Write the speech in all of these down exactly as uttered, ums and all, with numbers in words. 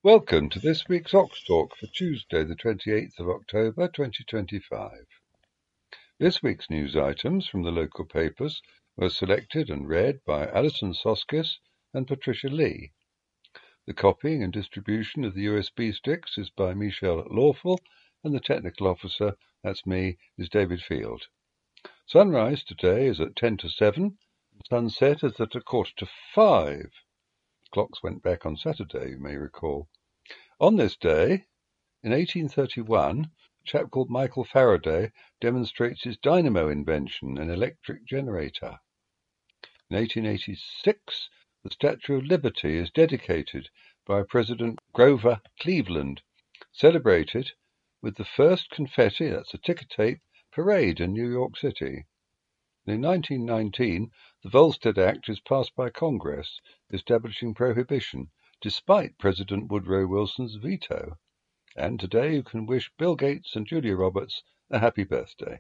Welcome to this week's Ox Talk for Tuesday, the twenty-eighth of October, twenty twenty-five. This week's news items from the local papers were selected and read by Alison Soskis and Patricia Lee. The copying and distribution of the U S B sticks is by Michelle Lawful, and the technical officer, that's me, is David Field. Sunrise today is at ten to seven, and sunset is at a quarter to five. Clocks went back on Saturday, you may recall. On this day, in eighteen thirty-one, a chap called Michael Faraday demonstrates his dynamo invention, an electric generator. In eighteen eighty-six, the Statue of Liberty is dedicated by President Grover Cleveland, celebrated with the first confetti, that's a ticker tape, parade in New York City. In nineteen nineteen, the Volstead Act is passed by Congress, establishing prohibition, despite President Woodrow Wilson's veto. And today you can wish Bill Gates and Julia Roberts a happy birthday.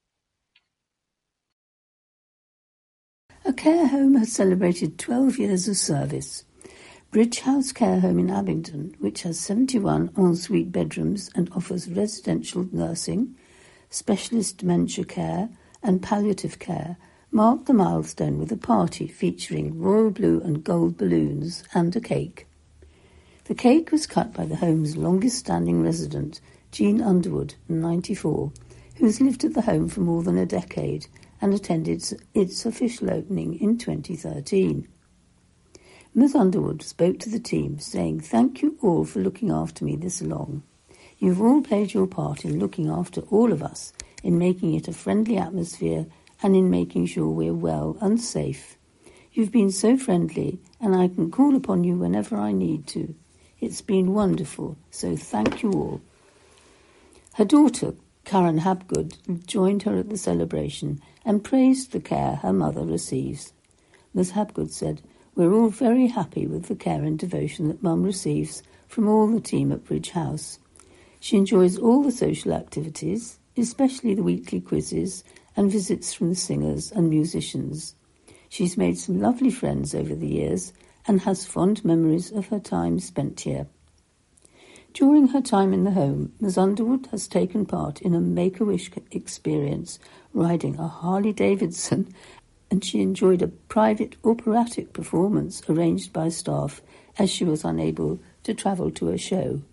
A care home has celebrated twelve years of service. Bridge House Care Home in Abingdon, which has seventy-one ensuite bedrooms and offers residential nursing, specialist dementia care and palliative care, marked the milestone with a party featuring royal blue and gold balloons and a cake. The cake was cut by the home's longest-standing resident, Jean Underwood, ninety-four, who has lived at the home for more than a decade and attended its official opening in twenty thirteen. Miz Underwood spoke to the team, saying, "Thank you all for looking after me this long. You've all played your part in looking after all of us, in making it a friendly atmosphere and in making sure we're well and safe. You've been so friendly, and I can call upon you whenever I need to. It's been wonderful, so thank you all." Her daughter, Karen Habgood, joined her at the celebration and praised the care her mother receives. Miz Habgood said, "We're all very happy with the care and devotion that Mum receives from all the team at Bridge House. She enjoys all the social activities, especially the weekly quizzes and visits from the singers and musicians. She's made some lovely friends over the years and has fond memories of her time spent here." During her time in the home, Miz Underwood has taken part in a Make-A-Wish experience, riding a Harley-Davidson, and she enjoyed a private operatic performance arranged by staff as she was unable to travel to a show.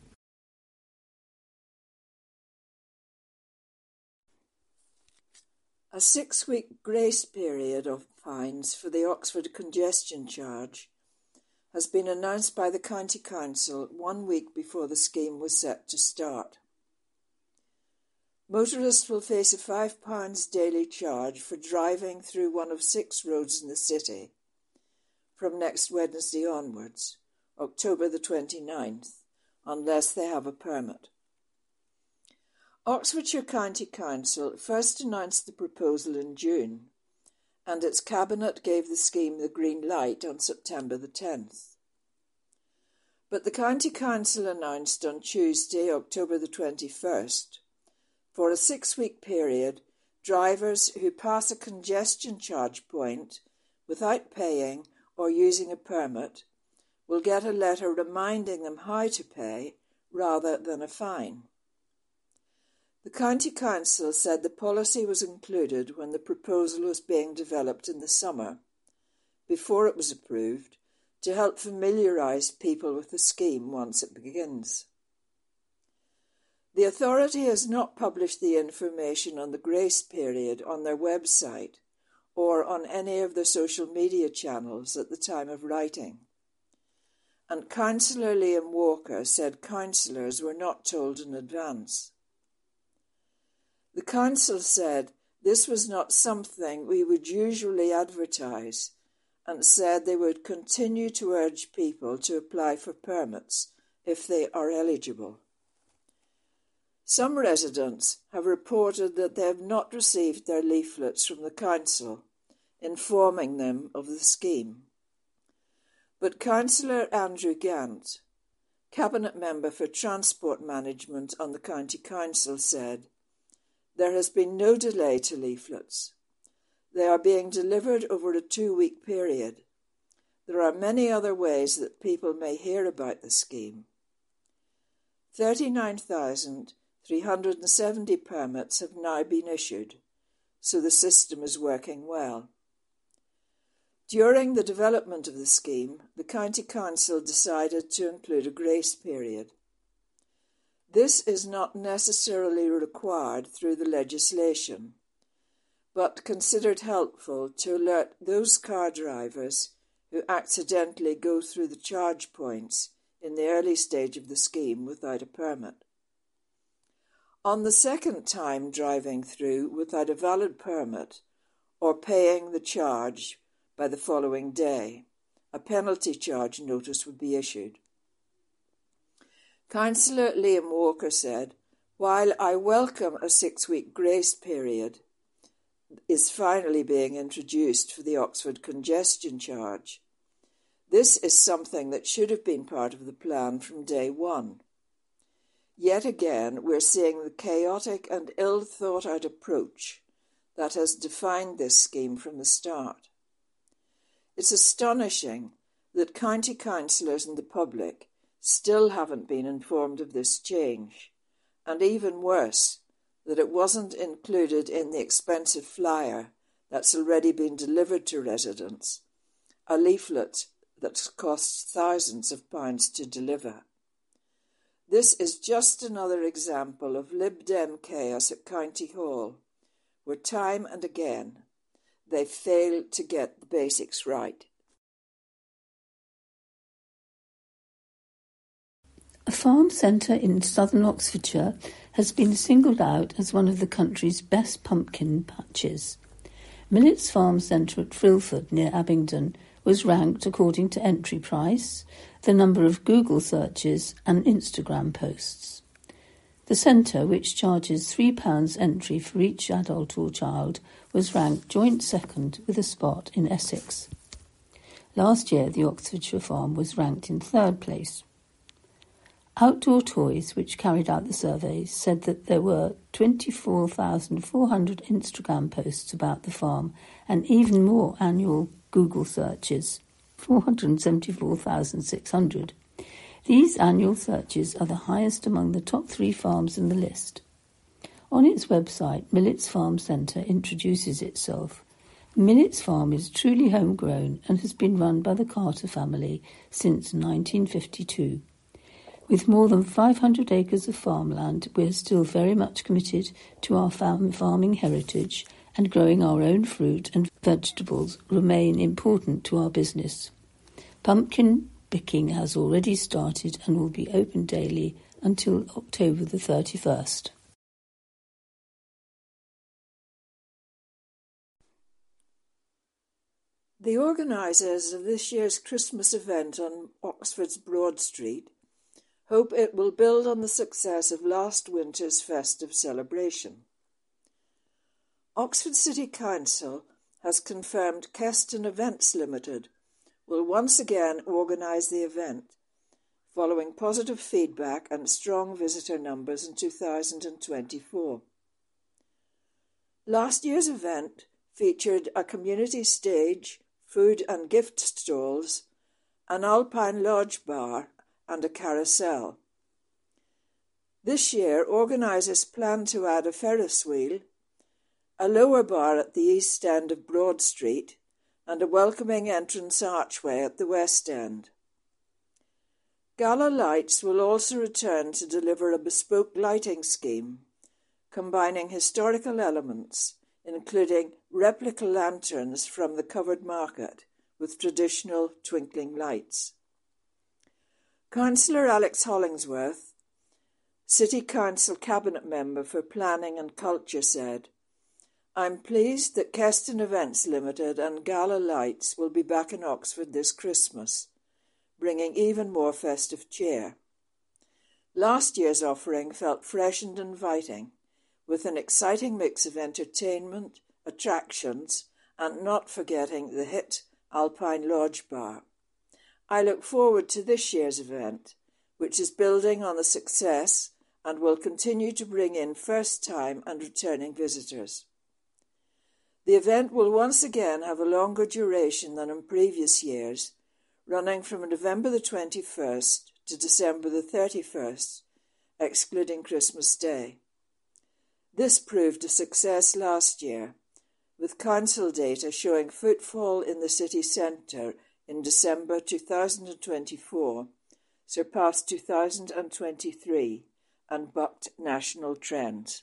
A six-week grace period of fines for the Oxford congestion charge has been announced by the County Council one week before the scheme was set to start. Motorists will face a five pounds daily charge for driving through one of six roads in the city from next Wednesday onwards, October the twenty-ninth, unless they have a permit. Oxfordshire County Council first announced the proposal in June, and its Cabinet gave the scheme the green light on September the tenth. But the County Council announced on Tuesday, October the twenty-first, for a six-week period, drivers who pass a congestion charge point without paying or using a permit will get a letter reminding them how to pay rather than a fine. The County Council said the policy was included when the proposal was being developed in the summer, before it was approved, to help familiarise people with the scheme once it begins. The authority has not published the information on the grace period on their website or on any of their social media channels at the time of writing. And Councillor Liam Walker said councillors were not told in advance. The council said this was not something we would usually advertise, and said they would continue to urge people to apply for permits if they are eligible. Some residents have reported that they have not received their leaflets from the council informing them of the scheme. But Councillor Andrew Gant, Cabinet Member for Transport Management on the County Council, said, "There has been no delay to leaflets. They are being delivered over a two-week period. There are many other ways that people may hear about the scheme. thirty-nine thousand three hundred seventy permits have now been issued, so the system is working well. During the development of the scheme, the County Council decided to include a grace period. This is not necessarily required through the legislation, but considered helpful to alert those car drivers who accidentally go through the charge points in the early stage of the scheme without a permit. On the second time driving through without a valid permit or paying the charge by the following day, a penalty charge notice would be issued. Councillor Liam Walker said, "While I welcome a six-week grace period is finally being introduced for the Oxford congestion charge, this is something that should have been part of the plan from day one. Yet again, we're seeing the chaotic and ill-thought-out approach that has defined this scheme from the start. It's astonishing that county councillors and the public still haven't been informed of this change, and even worse, that it wasn't included in the expensive flyer that's already been delivered to residents, a leaflet that costs thousands of pounds to deliver. This is just another example of Lib Dem chaos at County Hall, where time and again they fail to get the basics right." A farm centre in southern Oxfordshire has been singled out as one of the country's best pumpkin patches. Millet's Farm Centre at Frilford, near Abingdon, was ranked according to entry price, the number of Google searches and Instagram posts. The centre, which charges three pounds entry for each adult or child, was ranked joint second with a spot in Essex. Last year, the Oxfordshire farm was ranked in third place. Outdoor Toys, which carried out the survey, said that there were twenty-four thousand four hundred Instagram posts about the farm and even more annual Google searches, four hundred seventy-four thousand six hundred. These annual searches are the highest among the top three farms in the list. On its website, Millet's Farm Centre introduces itself. Millet's Farm is truly homegrown and has been run by the Carter family since nineteen fifty-two. With more than five hundred acres of farmland, we are still very much committed to our farm farming heritage, and growing our own fruit and vegetables remain important to our business. Pumpkin picking has already started and will be open daily until October the thirty-first. The organisers of this year's Christmas event on Oxford's Broad Street hope it will build on the success of last winter's festive celebration. Oxford City Council has confirmed Keston Events Limited will once again organise the event, following positive feedback and strong visitor numbers in two thousand twenty-four. Last year's event featured a community stage, food and gift stalls, an Alpine Lodge bar and a carousel. This year, organisers plan to add a Ferris wheel, a lower bar at the east end of Broad Street, and a welcoming entrance archway at the west end. Gala Lights will also return to deliver a bespoke lighting scheme, combining historical elements, including replica lanterns from the covered market with traditional twinkling lights. Councillor Alex Hollingsworth, City Council Cabinet Member for Planning and Culture, said, "I'm pleased that Keston Events Limited and Gala Lights will be back in Oxford this Christmas, bringing even more festive cheer. Last year's offering felt fresh and inviting, with an exciting mix of entertainment, attractions, and not forgetting the hit Alpine Lodge bar. I look forward to this year's event, which is building on the success and will continue to bring in first-time and returning visitors. The event will once again have a longer duration than in previous years, running from November the twenty-first to December the thirty-first, excluding Christmas Day. This proved a success last year, with council data showing footfall in the city centre in December two thousand twenty-four surpassed two thousand twenty-three and bucked national trends.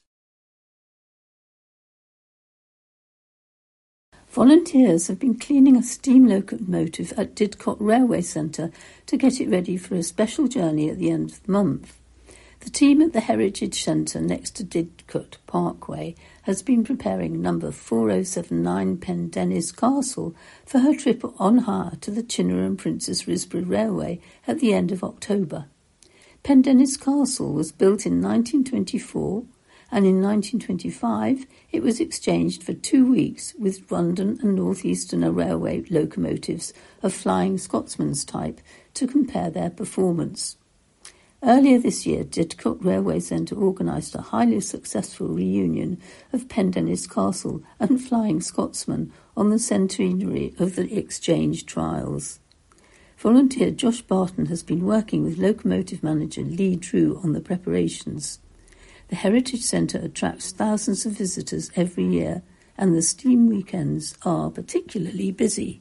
Volunteers have been cleaning a steam locomotive at Didcot Railway Centre to get it ready for a special journey at the end of the month. The team at the Heritage Centre next to Didcot Parkway has been preparing number four oh seven nine Pendennis Castle for her trip on hire to the Chinnor and Princess Risborough Railway at the end of October. Pendennis Castle was built in nineteen twenty-four, and in nineteen twenty-five it was exchanged for two weeks with London and North Eastern Railway locomotives of Flying Scotsman's type to compare their performance. Earlier this year, Didcot Railway Centre organised a highly successful reunion of Pendennis Castle and Flying Scotsman on the centenary of the exchange trials. Volunteer Josh Barton has been working with locomotive manager Lee Drew on the preparations. The Heritage Centre attracts thousands of visitors every year, and the steam weekends are particularly busy.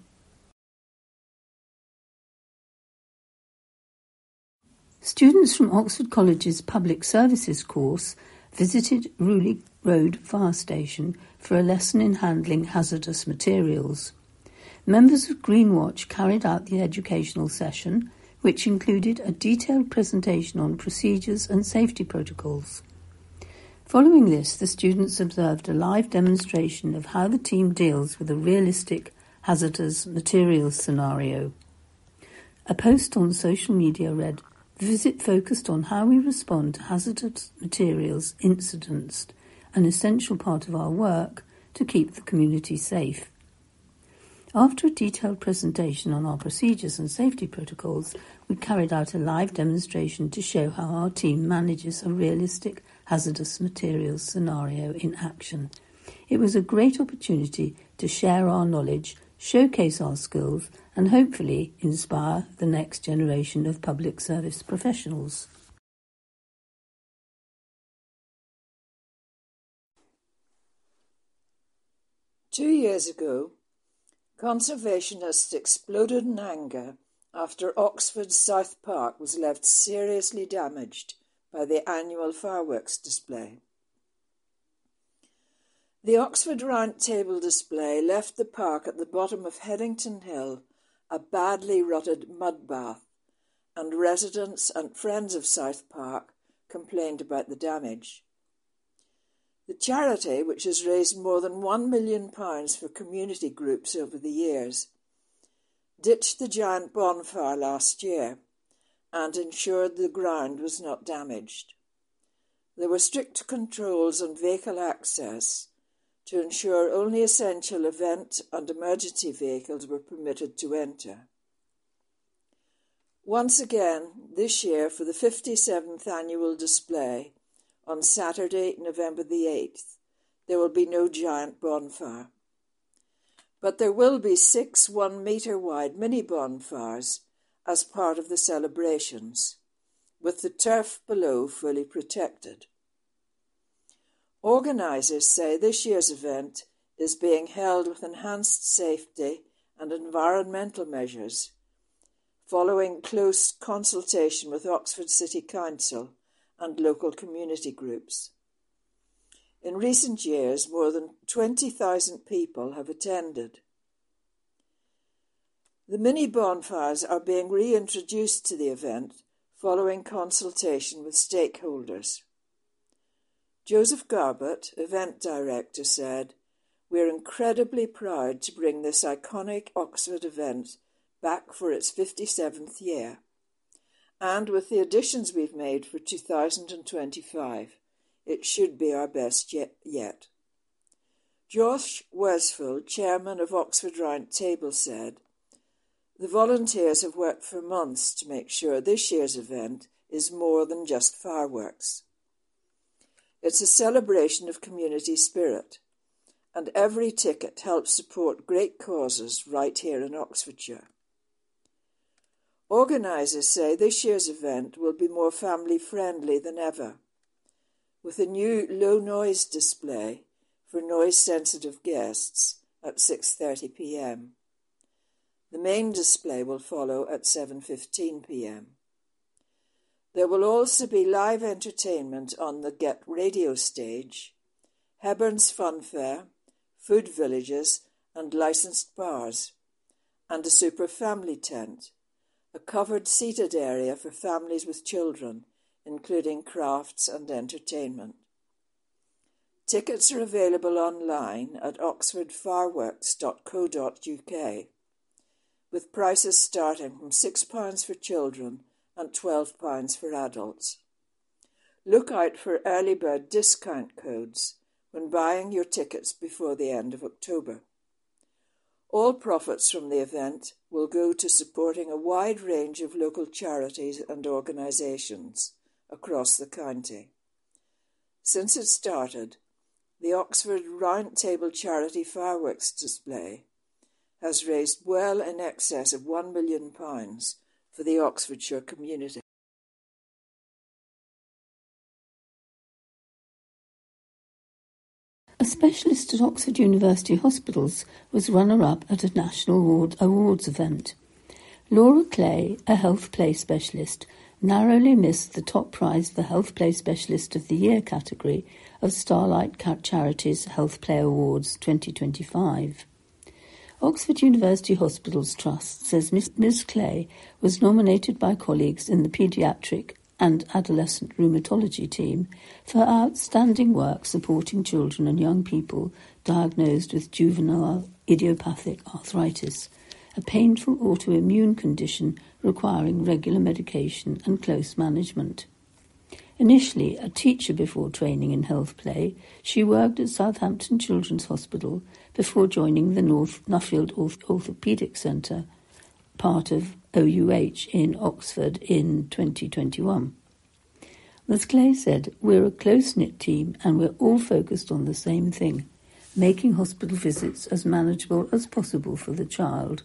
Students from Oxford College's Public Services course visited Rewley Road Fire Station for a lesson in handling hazardous materials. Members of Greenwatch carried out the educational session, which included a detailed presentation on procedures and safety protocols. Following this, the students observed a live demonstration of how the team deals with a realistic hazardous materials scenario. A post on social media read, "The visit focused on how we respond to hazardous materials incidents, an essential part of our work to keep the community safe." After a detailed presentation on our procedures and safety protocols, we carried out a live demonstration to show how our team manages a realistic hazardous materials scenario in action. It was a great opportunity to share our knowledge, showcase our skills, and hopefully inspire the next generation of public service professionals. Two years ago, conservationists exploded in anger after Oxford's South Park was left seriously damaged by the annual fireworks display. The Oxford Round Table display left the park at the bottom of Headington Hill a badly rutted mud bath, and residents and friends of South Park complained about the damage. The charity, which has raised more than one million pounds for community groups over the years, ditched the giant bonfire last year and ensured the ground was not damaged. There were strict controls on vehicle access to ensure only essential event and emergency vehicles were permitted to enter. Once again, this year for the fifty-seventh annual display, on Saturday, November the eighth, there will be no giant bonfire. But there will be six one-metre-wide mini-bonfires as part of the celebrations, with the turf below fully protected. Organisers say this year's event is being held with enhanced safety and environmental measures, following close consultation with Oxford City Council and local community groups. In recent years, more than twenty thousand people have attended. The mini bonfires are being reintroduced to the event following consultation with stakeholders. Joseph Garbett, event director, said, "We're incredibly proud to bring this iconic Oxford event back for its fifty-seventh year. And with the additions we've made for two thousand twenty-five, it should be our best yet." Josh Worsfold, chairman of Oxford Round Table, said, "The volunteers have worked for months to make sure this year's event is more than just fireworks. It's a celebration of community spirit, and every ticket helps support great causes right here in Oxfordshire." Organisers say this year's event will be more family-friendly than ever, with a new low-noise display for noise-sensitive guests at six thirty p m. The main display will follow at seven fifteen p m. There will also be live entertainment on the Get Radio stage, Heburn's Fun Fair, food villages and licensed bars, and a super family tent, a covered seated area for families with children, including crafts and entertainment. Tickets are available online at oxford fireworks dot co dot U K, with prices starting from six pounds for children and twelve pounds for adults. Look out for early bird discount codes when buying your tickets before the end of October. All profits from the event will go to supporting a wide range of local charities and organisations across the county. Since it started, the Oxford Round Table Charity Fireworks display has raised well in excess of one million pounds for the Oxfordshire community. A specialist at Oxford University Hospitals was runner-up at a national award, awards event. Laura Clay, a health play specialist, narrowly missed the top prize for Health Play Specialist of the Year category of Starlight Charities Health Play Awards twenty twenty-five. Oxford University Hospitals Trust says Miz Clay was nominated by colleagues in the paediatric and adolescent rheumatology team for outstanding work supporting children and young people diagnosed with juvenile idiopathic arthritis, a painful autoimmune condition requiring regular medication and close management. Initially a teacher before training in health play, she worked at Southampton Children's Hospital before joining the North Nuffield Orthopaedic Centre, part of O U H in Oxford in twenty twenty-one. As Clay said, we're a close-knit team and we're all focused on the same thing, making hospital visits as manageable as possible for the child.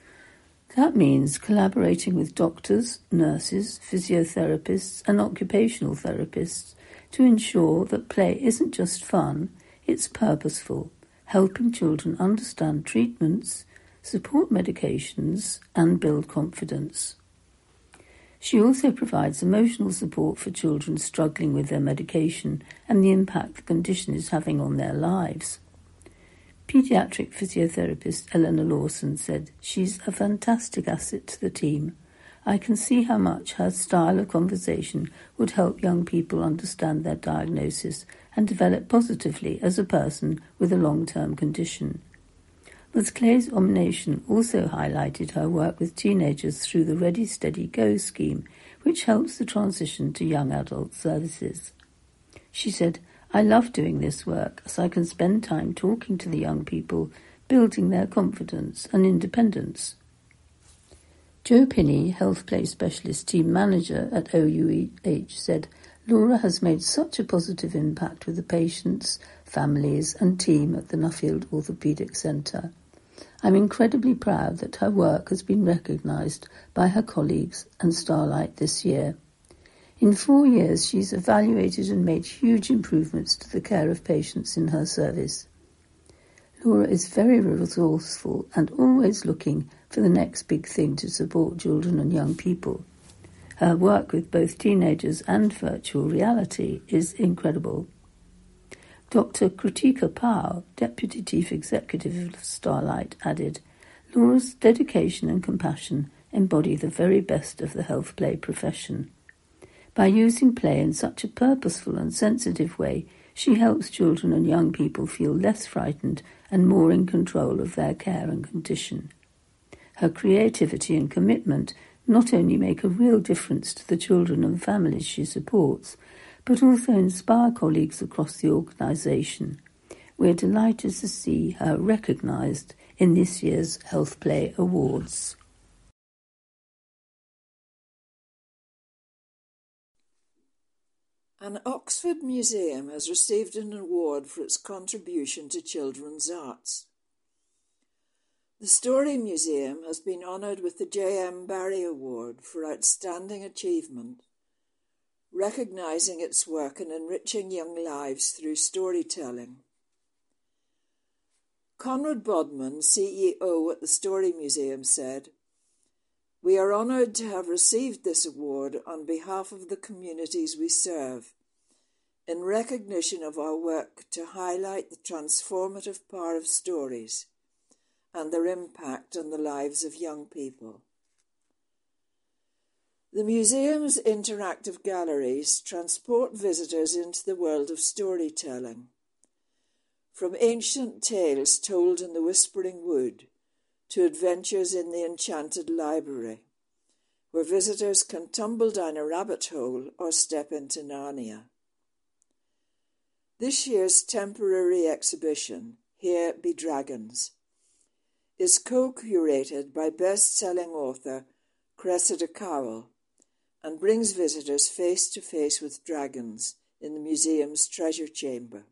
That means collaborating with doctors, nurses, physiotherapists and occupational therapists to ensure that play isn't just fun, it's purposeful, helping children understand treatments, support medications and build confidence. She also provides emotional support for children struggling with their medication and the impact the condition is having on their lives. Paediatric physiotherapist Eleanor Lawson said, "She's a fantastic asset to the team. I can see how much her style of conversation would help young people understand their diagnosis and develop positively as a person with a long-term condition." Ms Clay's nomination also highlighted her work with teenagers through the Ready Steady Go scheme, which helps the transition to young adult services. She said, "I love doing this work as I can spend time talking to the young people, building their confidence and independence." Joe Pinney, Health Play Specialist Team Manager at O U H, said, "Laura has made such a positive impact with the patients, families and team at the Nuffield Orthopaedic Centre. I'm incredibly proud that her work has been recognised by her colleagues and Starlight this year. In four years, she's evaluated and made huge improvements to the care of patients in her service. Laura is very resourceful and always looking for the next big thing to support children and young people. Her work with both teenagers and virtual reality is incredible." Doctor Kritika Pau, Deputy Chief Executive of Starlight, added, "Laura's dedication and compassion embody the very best of the health play profession. By using play in such a purposeful and sensitive way, she helps children and young people feel less frightened and more in control of their care and condition. Her creativity and commitment not only make a real difference to the children and families she supports, but also inspire colleagues across the organisation. We're delighted to see her recognised in this year's Health Play Awards." An Oxford museum has received an award for its contribution to children's arts. The Story Museum has been honoured with the J M Barrie Award for Outstanding Achievement, recognising its work in enriching young lives through storytelling. Conrad Bodman, C E O at the Story Museum, said, "We are honoured to have received this award on behalf of the communities we serve, in recognition of our work to highlight the transformative power of stories and their impact on the lives of young people." The museum's interactive galleries transport visitors into the world of storytelling, from ancient tales told in the Whispering Wood to adventures in the Enchanted Library, where visitors can tumble down a rabbit hole or step into Narnia. This year's temporary exhibition, Here Be Dragons, is co-curated by best-selling author Cressida Cowell and brings visitors face-to-face with dragons in the museum's treasure chamber.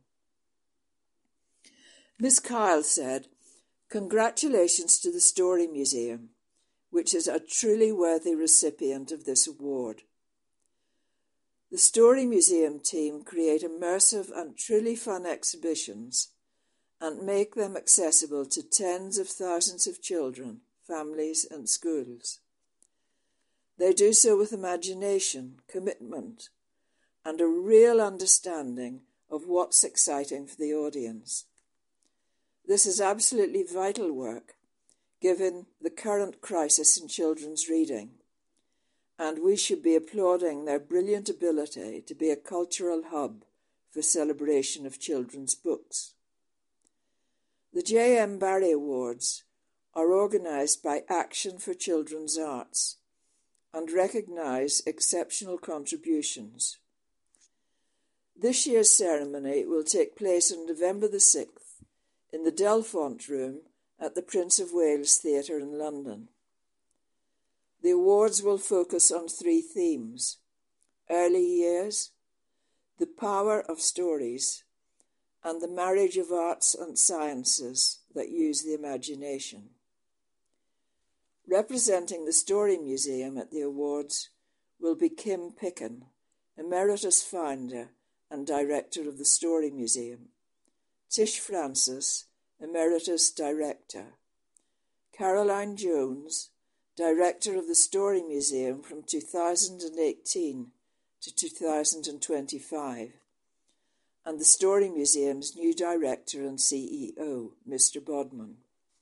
Miss Kyle said, "Congratulations to the Story Museum, which is a truly worthy recipient of this award. The Story Museum team create immersive and truly fun exhibitions and make them accessible to tens of thousands of children, families and schools. They do so with imagination, commitment, and a real understanding of what's exciting for the audience. This is absolutely vital work, given the current crisis in children's reading, and we should be applauding their brilliant ability to be a cultural hub for celebration of children's books." The J M Barrie Awards are organised by Action for Children's Arts and recognise exceptional contributions. This year's ceremony will take place on November the sixth in the Delfont Room at the Prince of Wales Theatre in London. The awards will focus on three themes: early years, the power of stories, and the marriage of arts and sciences that use the imagination. Representing the Story Museum at the awards will be Kim Picken, Emeritus Founder and Director of the Story Museum, Tish Francis, Emeritus Director, Caroline Jones, Director of the Story Museum from two thousand eighteen to two thousand twenty-five, and the Story Museum's new Director and C E O, Mister Bodman.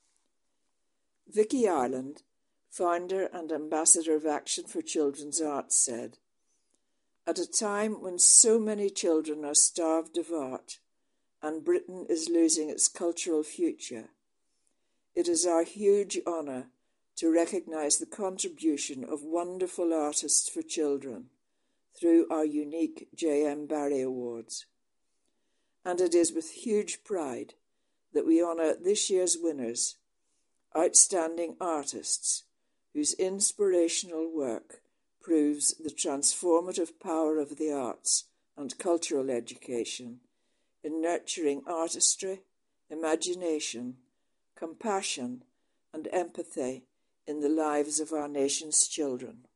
Vicky Ireland, Founder and Ambassador of Action for Children's Arts, said, "At a time when so many children are starved of art, and Britain is losing its cultural future, it is our huge honour to recognise the contribution of wonderful artists for children through our unique J M Barrie Awards. And it is with huge pride that we honour this year's winners, outstanding artists whose inspirational work proves the transformative power of the arts and cultural education in nurturing artistry, imagination, compassion, and empathy in the lives of our nation's children."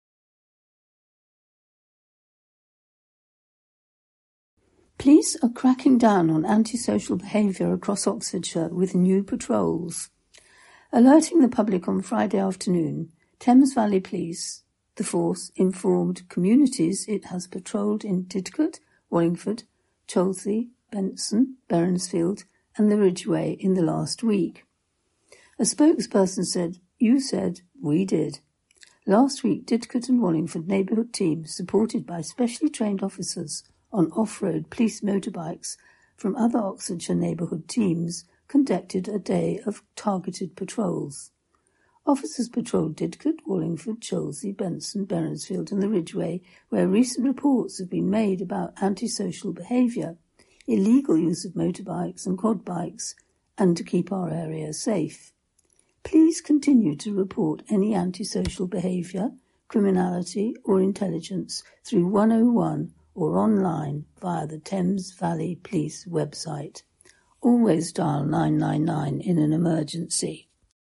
Police are cracking down on antisocial behaviour across Oxfordshire with new patrols. Alerting the public on Friday afternoon, Thames Valley Police, the force, informed communities it has patrolled in Didcot, Wallingford, Chelsea, Benson, Berensfield and the Ridgeway in the last week. A spokesperson said, "You said, we did." Last week, Didcot and Wallingford neighbourhood teams, supported by specially trained officers on off-road police motorbikes from other Oxfordshire neighbourhood teams, conducted a day of targeted patrols. Officers patrolled Didcot, Wallingford, Chelsea, Benson, Berensfield and the Ridgeway, where recent reports have been made about antisocial behaviour, illegal use of motorbikes and quad bikes, and to keep our area safe. Please continue to report any antisocial behaviour, criminality or intelligence through one oh one or online via the Thames Valley Police website. Always dial nine nine nine in an emergency.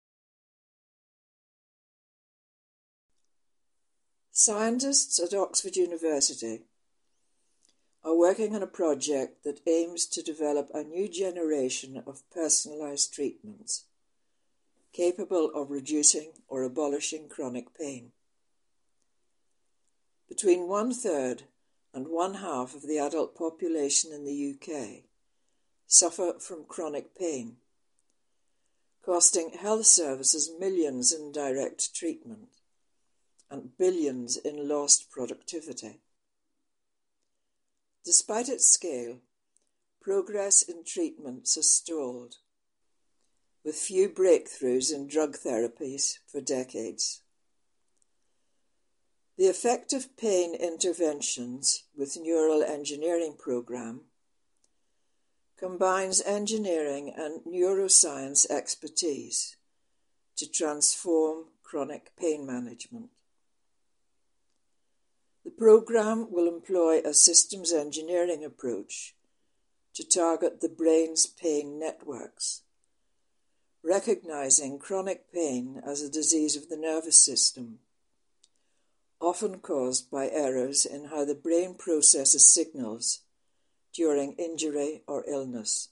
Scientists at Oxford University are working on a project that aims to develop a new generation of personalised treatments capable of reducing or abolishing chronic pain. Between one-third and one-half of the adult population in the U K suffer from chronic pain, costing health services millions in direct treatment and billions in lost productivity. Despite its scale, progress in treatments has stalled, with few breakthroughs in drug therapies for decades. The Effective Pain Interventions with Neural Engineering programme combines engineering and neuroscience expertise to transform chronic pain management. The programme will employ a systems engineering approach to target the brain's pain networks, recognising chronic pain as a disease of the nervous system, often caused by errors in how the brain processes signals during injury or illness.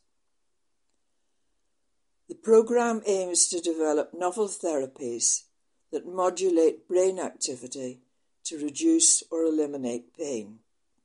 The programme aims to develop novel therapies that modulate brain activity to reduce or eliminate pain.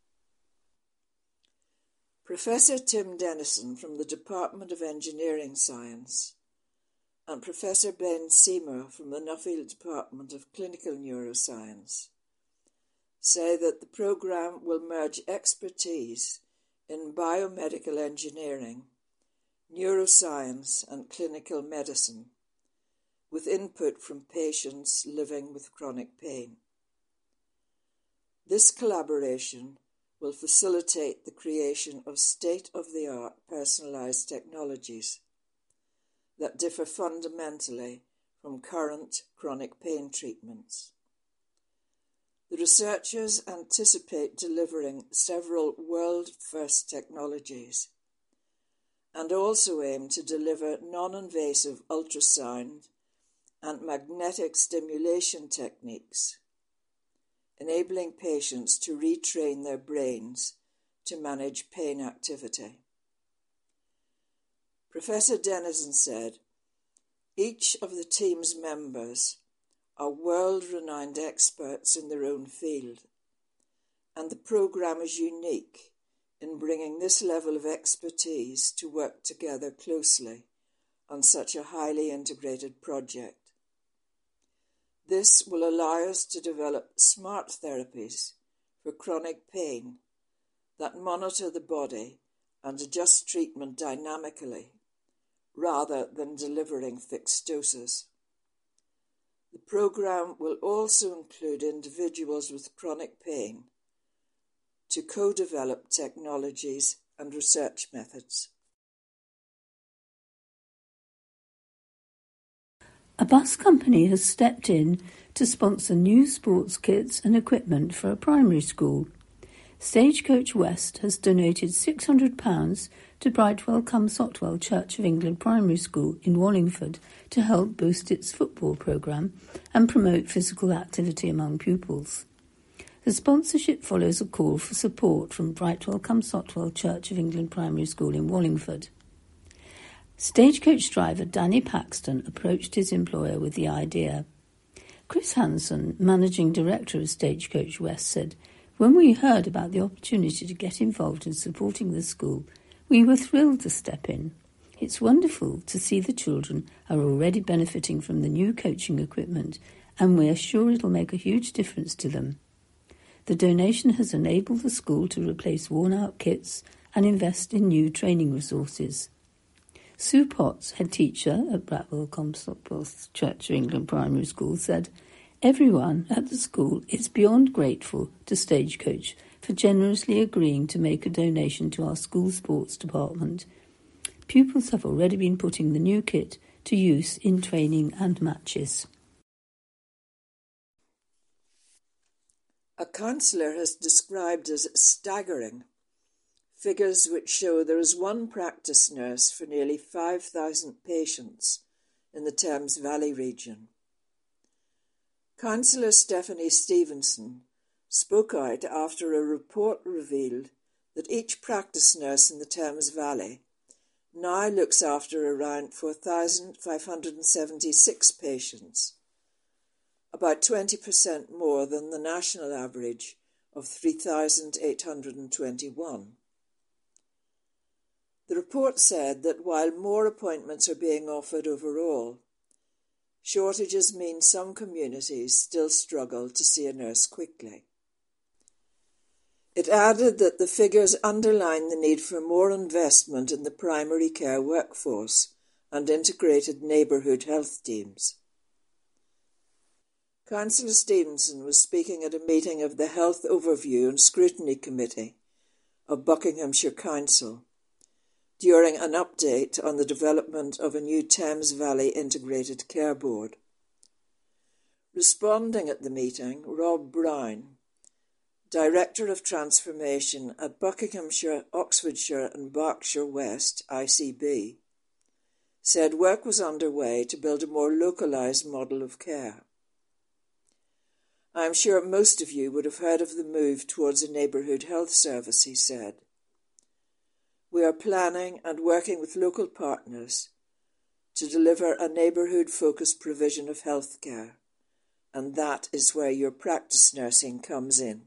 Professor Tim Dennison from the Department of Engineering Science and Professor Ben Seymour from the Nuffield Department of Clinical Neuroscience say that the programme will merge expertise in biomedical engineering, neuroscience and clinical medicine with input from patients living with chronic pain. This collaboration will facilitate the creation of state-of-the-art personalised technologies that differ fundamentally from current chronic pain treatments. The researchers anticipate delivering several world-first technologies and also aim to deliver non-invasive ultrasound and magnetic stimulation techniques, enabling patients to retrain their brains to manage pain activity. Professor Dennison said, "Each of the team's members are world-renowned experts in their own field, and the programme is unique in bringing this level of expertise to work together closely on such a highly integrated project. This will allow us to develop smart therapies for chronic pain that monitor the body and adjust treatment dynamically, rather than delivering fixed doses. The programme will also include individuals with chronic pain to co-develop technologies and research methods." A bus company has stepped in to sponsor new sports kits and equipment for a primary school. Stagecoach West has donated six hundred pounds to Brightwell-cum-Sotwell Church of England Primary School in Wallingford to help boost its football programme and promote physical activity among pupils. The sponsorship follows a call for support from Brightwell-cum-Sotwell Church of England Primary School in Wallingford. Stagecoach driver Danny Paxton approached his employer with the idea. Chris Hanson, managing director of Stagecoach West, said, "When we heard about the opportunity to get involved in supporting the school, we were thrilled to step in. It's wonderful to see the children are already benefiting from the new coaching equipment, and we're sure it'll make a huge difference to them. The donation has enabled the school to replace worn-out kits and invest in new training resources." Sue Potts, head teacher at Brightwell-cum-Sotwell Church of England Primary School, said, "Everyone at the school is beyond grateful to Stagecoach for generously agreeing to make a donation to our school sports department. Pupils have already been putting the new kit to use in training and matches." A counsellor has described as staggering figures which show there is one practice nurse for nearly five thousand patients in the Thames Valley region. Councillor Stephanie Stevenson spoke out after a report revealed that each practice nurse in the Thames Valley now looks after around four thousand five hundred seventy-six patients, about twenty percent more than the national average of three thousand eight hundred twenty-one. The report said that while more appointments are being offered overall, shortages mean some communities still struggle to see a nurse quickly. It added that the figures underline the need for more investment in the primary care workforce and integrated neighbourhood health teams. Councillor Stevenson was speaking at a meeting of the Health Overview and Scrutiny Committee of Buckinghamshire Council during an update on the development of a new Thames Valley Integrated Care Board. Responding at the meeting, Rob Brown, Director of Transformation at Buckinghamshire, Oxfordshire and Berkshire West, I C B, said work was underway to build a more localised model of care. I am sure most of you would have heard of the move towards a neighbourhood health service, he said. We are planning and working with local partners to deliver a neighbourhood-focused provision of healthcare, and that is where your practice nursing comes in.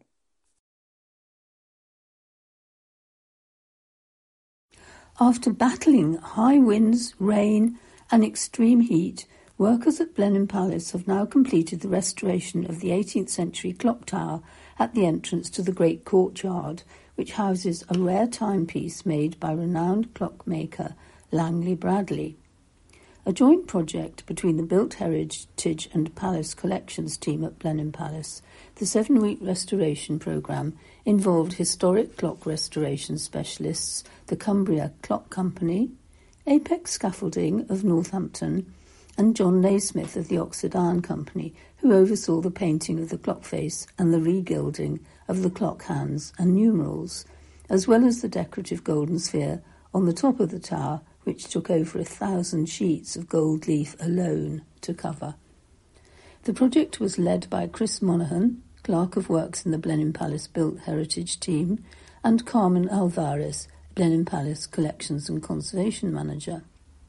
After battling high winds, rain and extreme heat, workers at Blenheim Palace have now completed the restoration of the eighteenth century clock tower at the entrance to the Great Courtyard, which houses a rare timepiece made by renowned clockmaker Langley Bradley. A joint project between the Built Heritage and Palace Collections team at Blenheim Palace, the seven-week restoration programme involved historic clock restoration specialists, the Cumbria Clock Company, Apex Scaffolding of Northampton, and John Naismith of the Oxford Iron Company, who oversaw the painting of the clock face and the regilding of the clock hands and numerals, as well as the decorative golden sphere on the top of the tower, which took over a thousand sheets of gold leaf alone to cover. The project was led by Chris Monaghan, Clerk of Works in the Blenheim Palace Built Heritage team, and Carmen Alvarez, Blenheim Palace Collections and Conservation Manager.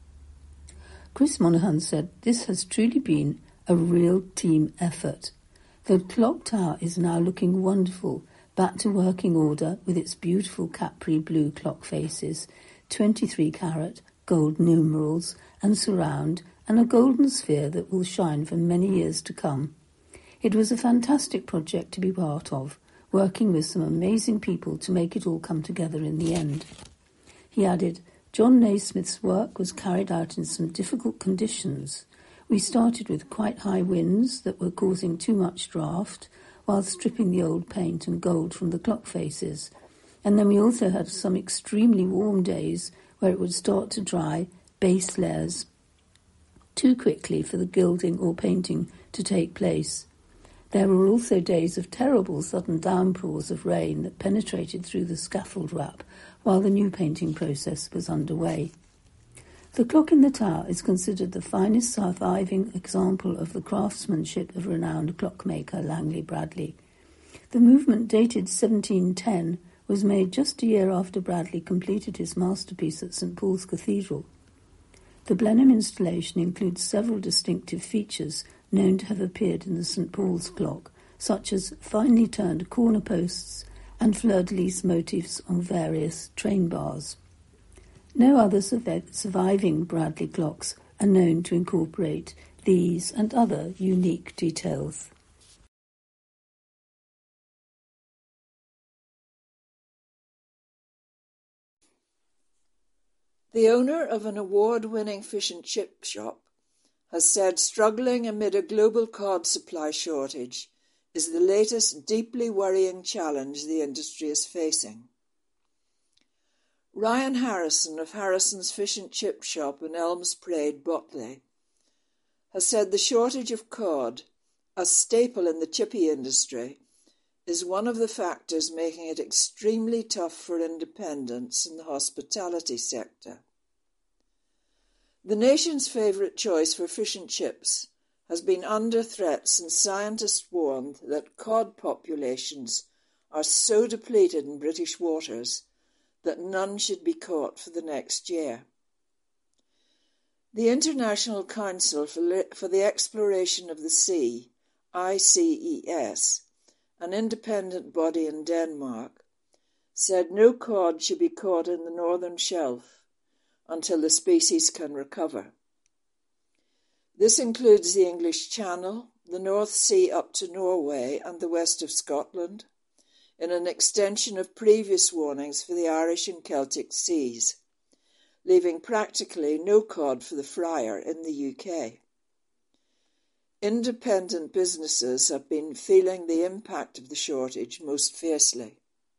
Chris Monaghan said, "This has truly been a real team effort. The clock tower is now looking wonderful, back to working order with its beautiful Capri blue clock faces, twenty-three carat gold numerals and surround, and a golden sphere that will shine for many years to come. It was a fantastic project to be part of, working with some amazing people to make it all come together in the end." He added, "John Naismith's work was carried out in some difficult conditions. We started with quite high winds that were causing too much draft, while stripping the old paint and gold from the clock faces. And then we also had some extremely warm days where it would start to dry base layers too quickly for the gilding or painting to take place. There were also days of terrible sudden downpours of rain that penetrated through the scaffold wrap while the new painting process was underway. The clock in the tower is considered the finest surviving example of the craftsmanship of renowned clockmaker Langley Bradley. The movement, dated seventeen ten, was made just a year after Bradley completed his masterpiece at St Paul's Cathedral. The Blenheim installation includes several distinctive features known to have appeared in the St Paul's clock, such as finely turned corner posts and fleur-de-lis motifs on various train bars. No other surviving Bradley clocks are known to incorporate these and other unique details. The owner of an award-winning fish and chip shop has said struggling amid a global cod supply shortage is the latest deeply worrying challenge the industry is facing. Ryan Harrison of Harrison's Fish and Chip Shop in Elms Parade, Botley, has said the shortage of cod, a staple in the chippy industry, is one of the factors making it extremely tough for independents in the hospitality sector. The nation's favourite choice for fish and chips has been under threat since scientists warned that cod populations are so depleted in British waters that none should be caught for the next year. The International Council for, for the Exploration of the Sea, I C E S, an independent body in Denmark, said no cod should be caught in the northern shelf until the species can recover. This includes the English Channel, the North Sea up to Norway and the west of Scotland, in an extension of previous warnings for the Irish and Celtic seas, leaving practically no cod for the fryer in the U K. Independent businesses have been feeling the impact of the shortage most fiercely.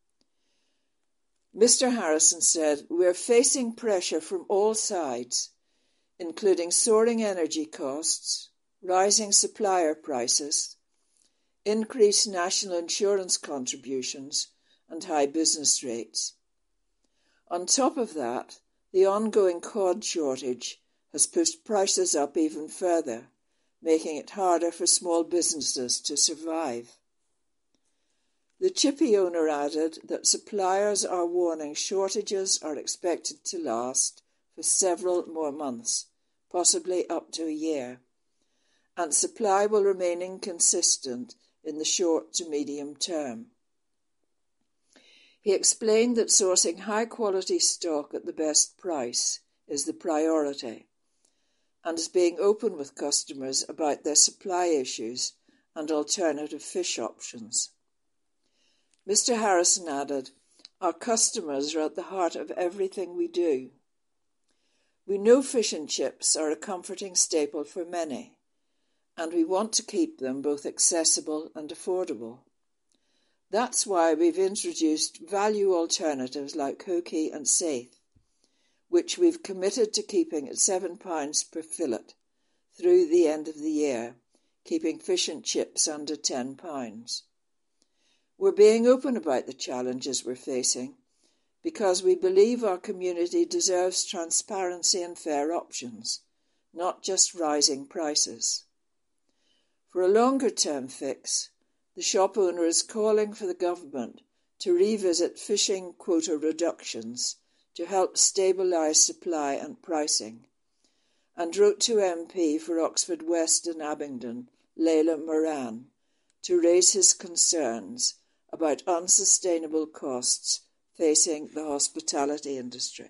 Mister Harrison said, "We're facing pressure from all sides, including soaring energy costs, rising supplier prices, increased national insurance contributions, and high business rates. On top of that, the ongoing cod shortage has pushed prices up even further, making it harder for small businesses to survive." The chippy owner added that suppliers are warning shortages are expected to last for several more months, possibly up to a year, and supply will remain inconsistent in the short to medium term. He explained that sourcing high-quality stock at the best price is the priority, and is being open with customers about their supply issues and alternative fish options. Mister Harrison added, "Our customers are at the heart of everything we do. We know fish and chips are a comforting staple for many, and we want to keep them both accessible and affordable. That's why we've introduced value alternatives like Hoki and Saith, which we've committed to keeping at seven pounds per fillet through the end of the year, keeping fish and chips under ten pounds. We're being open about the challenges we're facing because we believe our community deserves transparency and fair options, not just rising prices. For a longer-term fix, the shop owner is calling for the government to revisit fishing quota reductions to help stabilise supply and pricing, and wrote to M P for Oxford West and Abingdon, Leila Moran, to raise his concerns about unsustainable costs facing the hospitality industry.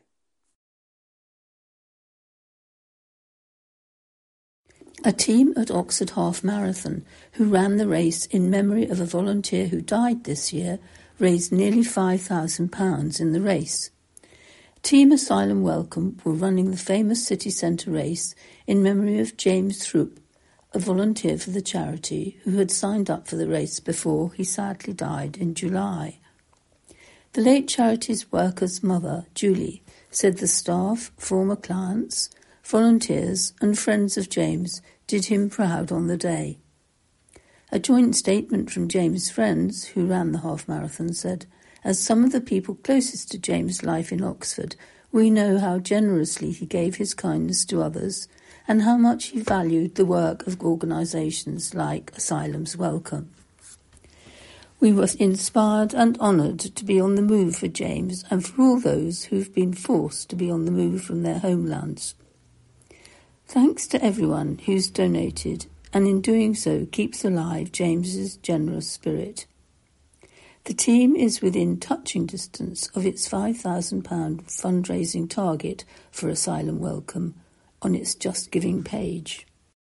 A team at Oxford Half Marathon, who ran the race in memory of a volunteer who died this year, raised nearly five thousand pounds in the race. Team Asylum Welcome were running the famous city centre race in memory of James Throop, a volunteer for the charity who had signed up for the race before he sadly died in July. The late charity's worker's mother, Julie, said the staff, former clients, volunteers and friends of James did him proud on the day. A joint statement from James' friends, who ran the half marathon, said, "As some of the people closest to James' life in Oxford, we know how generously he gave his kindness to others and how much he valued the work of organisations like Asylum's Welcome. We were inspired and honoured to be on the move for James and for all those who've been forced to be on the move from their homelands. Thanks to everyone who's donated and in doing so keeps alive James's generous spirit. The team is within touching distance of its five thousand pounds fundraising target for Asylum Welcome on its Just Giving page."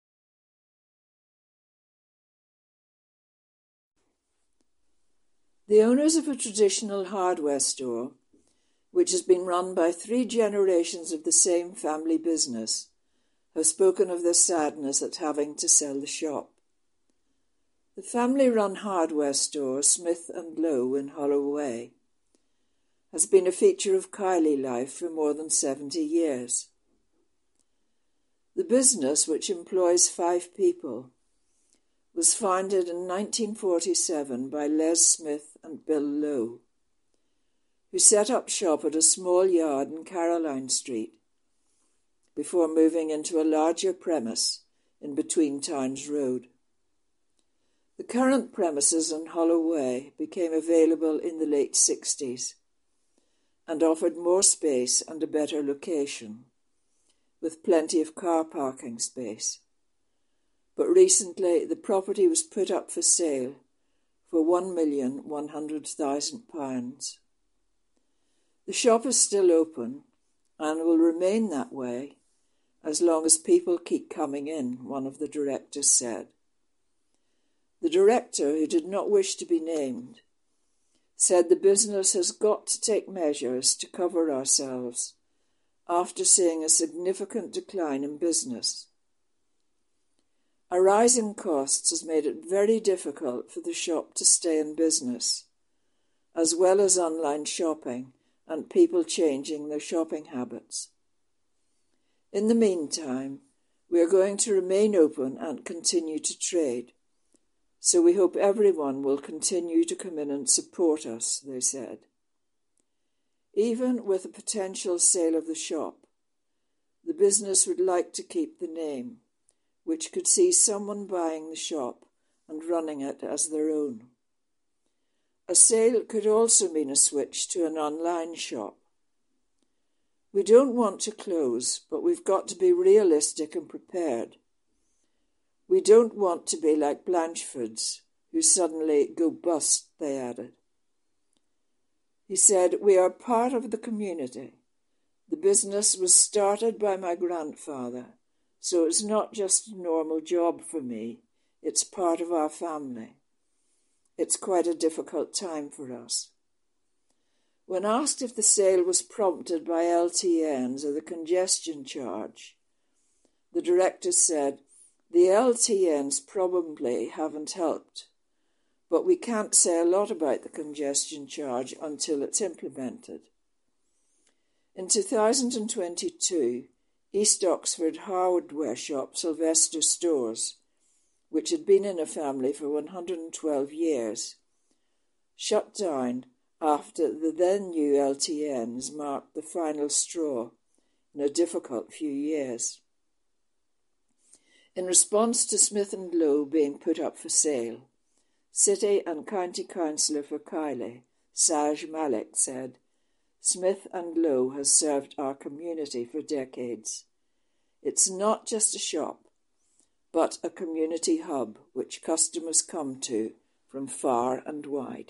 The owners of a traditional hardware store, which has been run by three generations of the same family business, have spoken of their sadness at having to sell the shop. The family-run hardware store, Smith and Lowe in Holloway, has been a feature of Kiley life for more than seventy years. The business, which employs five people, was founded in nineteen forty-seven by Les Smith and Bill Lowe, who set up shop at a small yard in Caroline Street before moving into a larger premise in Between Towns Road. The current premises on Hollow Way became available in the late sixties and offered more space and a better location, with plenty of car parking space. But recently the property was put up for sale for one million one hundred thousand pounds. The shop is still open and will remain that way as long as people keep coming in, one of the directors said. The director, who did not wish to be named, said the business has got to take measures to cover ourselves after seeing a significant decline in business. A rise in costs has made it very difficult for the shop to stay in business, as well as online shopping and people changing their shopping habits. In the meantime, we are going to remain open and continue to trade, so we hope everyone will continue to come in and support us, they said. Even with a potential sale of the shop, the business would like to keep the name, which could see someone buying the shop and running it as their own. A sale could also mean a switch to an online shop. We don't want to close, but we've got to be realistic and prepared. We don't want to be like Blanchford's, who suddenly go bust, they added. He said, we are part of the community. The business was started by my grandfather, so it's not just a normal job for me, it's part of our family. It's quite a difficult time for us. When asked if the sale was prompted by L T Ns or the congestion charge, the director said, the L T Ns probably haven't helped, but we can't say a lot about the congestion charge until it's implemented. In two thousand twenty-two, East Oxford hardware shop Sylvester Stores, which had been in a family for one hundred twelve years, shut down after the then new L T Ns marked the final straw in a difficult few years. In response to Smith and Lowe being put up for sale, City and County Councillor for Kiley, Saj Malik, said, Smith and Lowe has served our community for decades. It's not just a shop, but a community hub which customers come to from far and wide.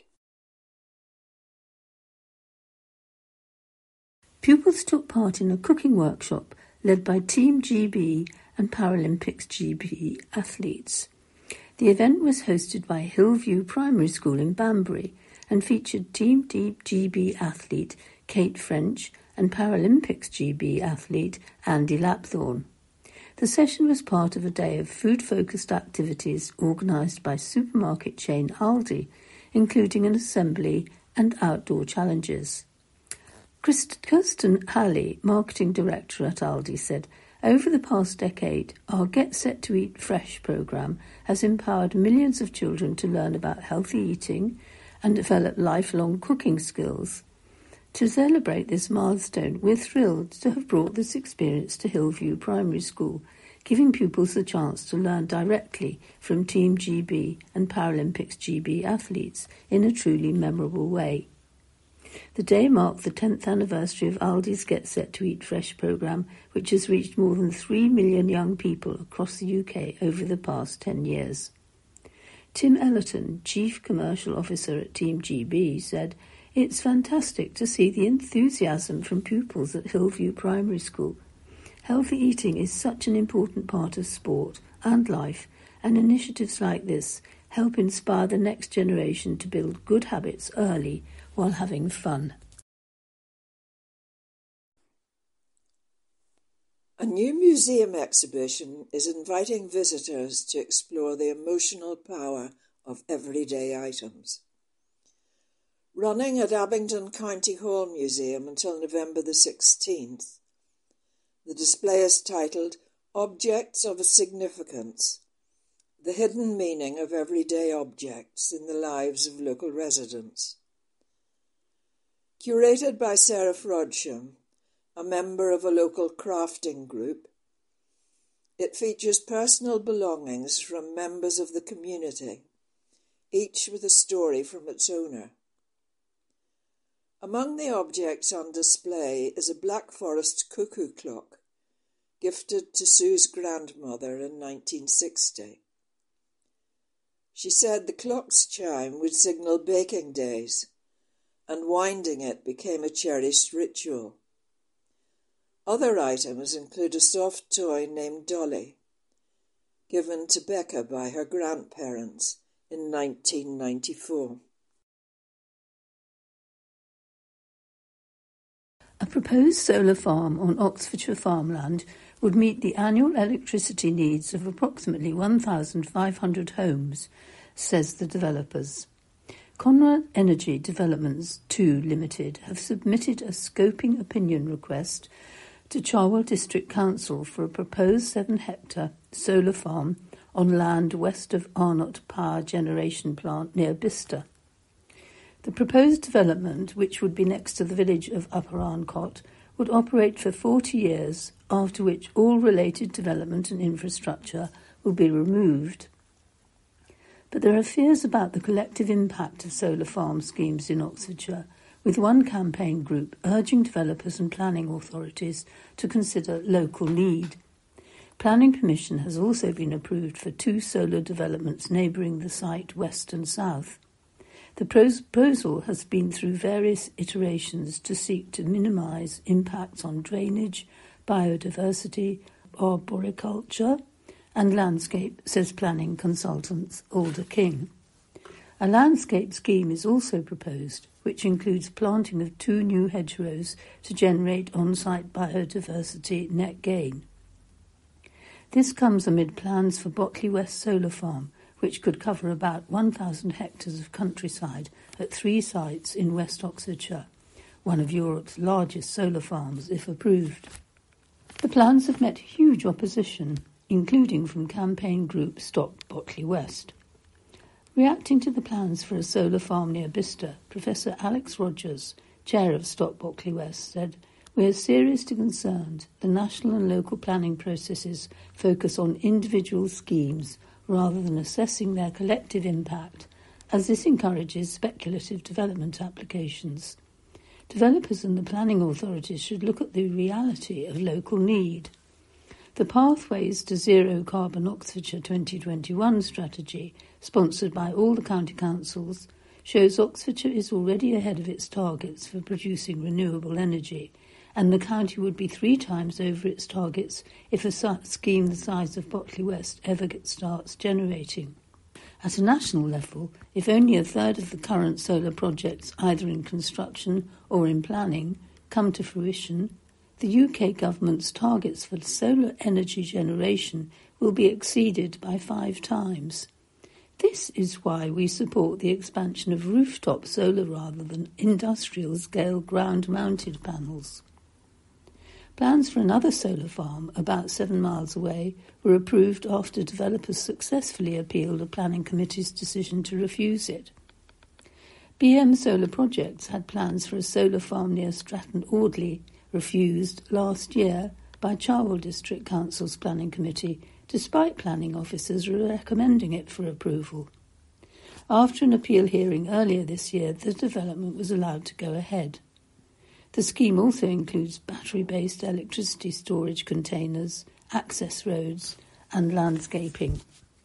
Pupils took part in a cooking workshop led by Team G B and Paralympics G B athletes. The event was hosted by Hillview Primary School in Banbury and featured Team G B athlete Kate French and Paralympics G B athlete Andy Lapthorne. The session was part of a day of food-focused activities organised by supermarket chain Aldi, including an assembly and outdoor challenges. Kirsten Halley, marketing director at Aldi, said, over the past decade, our Get Set to Eat Fresh programme has empowered millions of children to learn about healthy eating and develop lifelong cooking skills. To celebrate this milestone, we're thrilled to have brought this experience to Hillview Primary School, giving pupils the chance to learn directly from Team G B and Paralympics G B athletes in a truly memorable way. The day marked the tenth anniversary of Aldi's Get Set to Eat Fresh programme, which has reached more than three million young people across the U K over the past ten years. Tim Ellerton, Chief Commercial Officer at Team G B, said, it's fantastic to see the enthusiasm from pupils at Hillview Primary School. Healthy eating is such an important part of sport and life, and initiatives like this help inspire the next generation to build good habits early while having fun. A new museum exhibition is inviting visitors to explore the emotional power of everyday items. Running at Abingdon County Hall Museum until November the sixteenth, the display is titled Objects of Significance, the Hidden Meaning of Everyday Objects in the Lives of Local Residents. Curated by Sarah Frodsham, a member of a local crafting group, It features personal belongings from members of the community, each with a story from its owner. Among the objects on display is a Black Forest cuckoo clock, gifted to Sue's grandmother in nineteen sixty. She said the clock's chime would signal baking days, and winding it became a cherished ritual. Other items include a soft toy named Dolly, given to Becca by her grandparents in nineteen ninety-four. A proposed solar farm on Oxfordshire farmland would meet the annual electricity needs of approximately one thousand five hundred homes, says the developers. Conrad Energy Developments two Limited have submitted a scoping opinion request to Cherwell District Council for a proposed seven-hectare solar farm on land west of Arnott Power Generation Plant near Bicester. The proposed development, which would be next to the village of Upper Arncott, would operate for forty years, after which all related development and infrastructure will be removed. But there are fears about the collective impact of solar farm schemes in Oxfordshire, with one campaign group urging developers and planning authorities to consider local need. Planning permission has also been approved for two solar developments neighbouring the site west and south. The proposal has been through various iterations to seek to minimise impacts on drainage, biodiversity, arboriculture and landscape, says planning consultant Alder King. A landscape scheme is also proposed, which includes planting of two new hedgerows to generate on-site biodiversity net gain. This comes amid plans for Botley West Solar Farm, which could cover about one thousand hectares of countryside at three sites in West Oxfordshire, one of Europe's largest solar farms if approved. The plans have met huge opposition, including from campaign group Stop Botley West. Reacting to the plans for a solar farm near Bicester, Professor Alex Rogers, chair of Stop Botley West, said, "We are seriously concerned the national and local planning processes focus on individual schemes rather than assessing their collective impact, as this encourages speculative development applications. Developers and the planning authorities should look at the reality of local need. The Pathways to Zero Carbon Oxfordshire twenty twenty-one strategy, sponsored by all the county councils, shows Oxfordshire is already ahead of its targets for producing renewable energy, and the county would be three times over its targets if a scheme the size of Botley West ever starts generating. At a national level, if only a third of the current solar projects, either in construction or in planning, come to fruition, the U K government's targets for solar energy generation will be exceeded by five times. This is why we support the expansion of rooftop solar rather than industrial-scale ground-mounted panels." Plans for another solar farm, about seven miles away, were approved after developers successfully appealed a planning committee's decision to refuse it. B M Solar Projects had plans for a solar farm near Stratton Audley, refused last year by Cherwell District Council's Planning Committee, despite planning officers recommending it for approval. After an appeal hearing earlier this year, the development was allowed to go ahead. The scheme also includes battery-based electricity storage containers, access roads, and landscaping.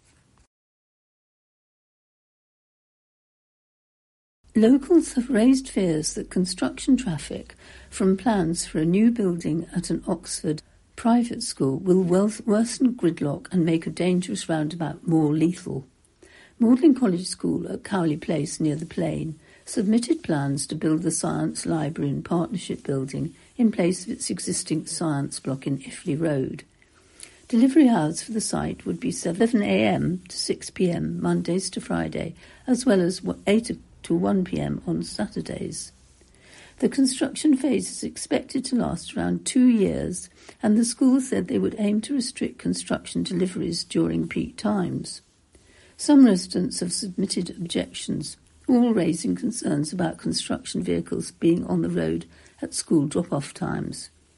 Locals have raised fears that construction traffic from plans for a new building at an Oxford private school will worsen gridlock and make a dangerous roundabout more lethal. Magdalen College School at Cowley Place near the Plain submitted plans to build the Science Library and Partnership Building in place of its existing science block in Iffley Road. Delivery hours for the site would be seven a.m. to six p.m. Mondays to Friday, as well as eight to one p.m. on Saturdays. The construction phase is expected to last around two years, and the school said they would aim to restrict construction deliveries during peak times. Some residents have submitted objections, all raising concerns about construction vehicles being on the road at school drop-off times.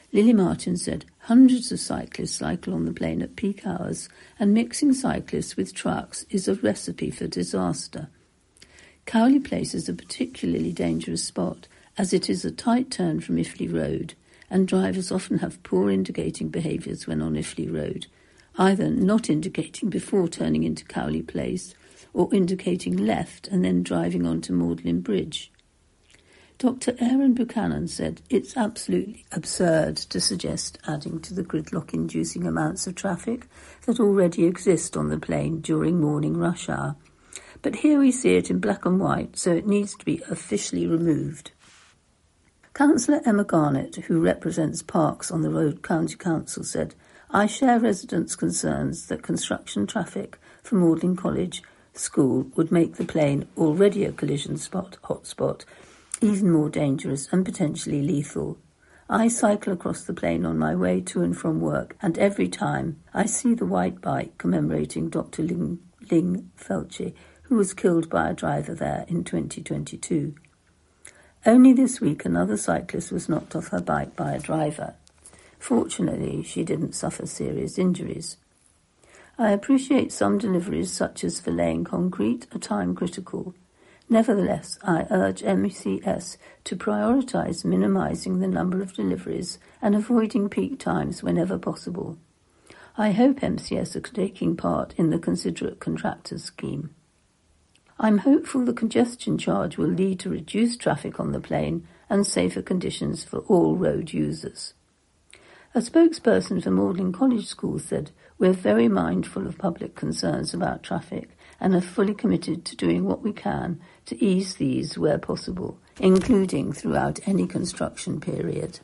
Lily Martin said hundreds of cyclists cycle on the plain at peak hours, and mixing cyclists with trucks is a recipe for disaster. Cowley Place is a particularly dangerous spot, as it is a tight turn from Iffley Road, and drivers often have poor indicating behaviours when on Iffley Road, either not indicating before turning into Cowley Place, or indicating left and then driving onto Magdalen Bridge. Doctor Aaron Buchanan said it's absolutely absurd to suggest adding to the gridlock-inducing amounts of traffic that already exist on the plain during morning rush hour. But here we see it in black and white, so it needs to be officially removed. Councillor Emma Garnett, who represents Parks on the Road County Council, said, I share residents' concerns that construction traffic for Magdalen College School would make the plain, already a collision spot hotspot, even more dangerous and potentially lethal. I cycle across the plain on my way to and from work, and every time I see the white bike commemorating Doctor Ling, Ling Felche, who was killed by a driver there in twenty twenty-two. Only this week another cyclist was knocked off her bike by a driver. Fortunately, she didn't suffer serious injuries. I appreciate some deliveries, such as for laying concrete, are time critical. Nevertheless, I urge M C S to prioritise minimising the number of deliveries and avoiding peak times whenever possible. I hope M C S are taking part in the Considerate Contractors scheme. I'm hopeful the congestion charge will lead to reduced traffic on the plain and safer conditions for all road users. A spokesperson for Magdalen College School said, we're very mindful of public concerns about traffic and are fully committed to doing what we can to ease these where possible, including throughout any construction period.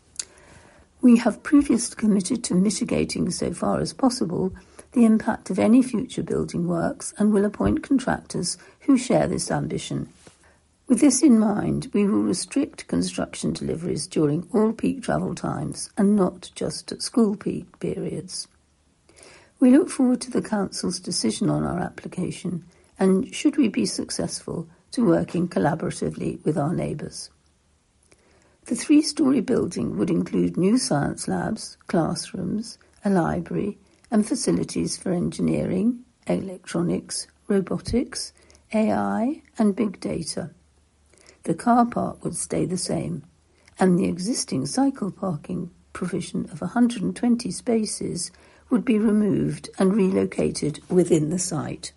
We have previously committed to mitigating so far as possible the impact of any future building works and will appoint contractors who share this ambition. With this in mind, we will restrict construction deliveries during all peak travel times and not just at school peak periods. We look forward to the Council's decision on our application and, should we be successful, to working collaboratively with our neighbours. The three-storey building would include new science labs, classrooms, a library and facilities for engineering, electronics, robotics, A I and big data. The car park would stay the same, and the existing cycle parking provision of one hundred twenty spaces would be removed and relocated within the site.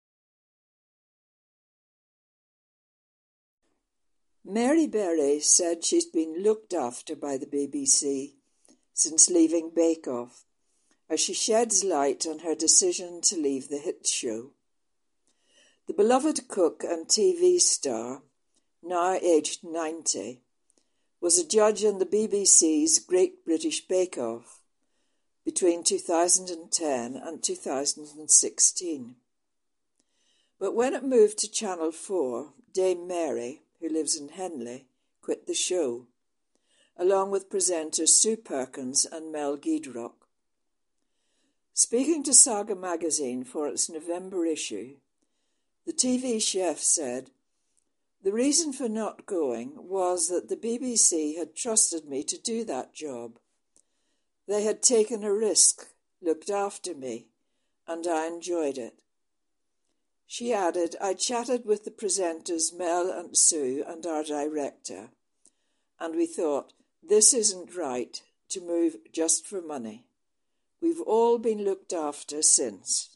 Mary Berry said she's been looked after by the B B C since leaving Bake Off, as she sheds light on her decision to leave the hit show. The beloved cook and T V star, now aged ninety, was a judge on the B B C's Great British Bake Off between two thousand ten and two thousand sixteen. But when it moved to Channel four, Dame Mary, who lives in Henley, quit the show, along with presenters Sue Perkins and Mel Giedroyc. Speaking to Saga magazine for its November issue, the T V chef said, the reason for not going was that the B B C had trusted me to do that job. They had taken a risk, looked after me, and I enjoyed it. She added, I chatted with the presenters Mel and Sue and our director, and we thought, this isn't right to move just for money. We've all been looked after since.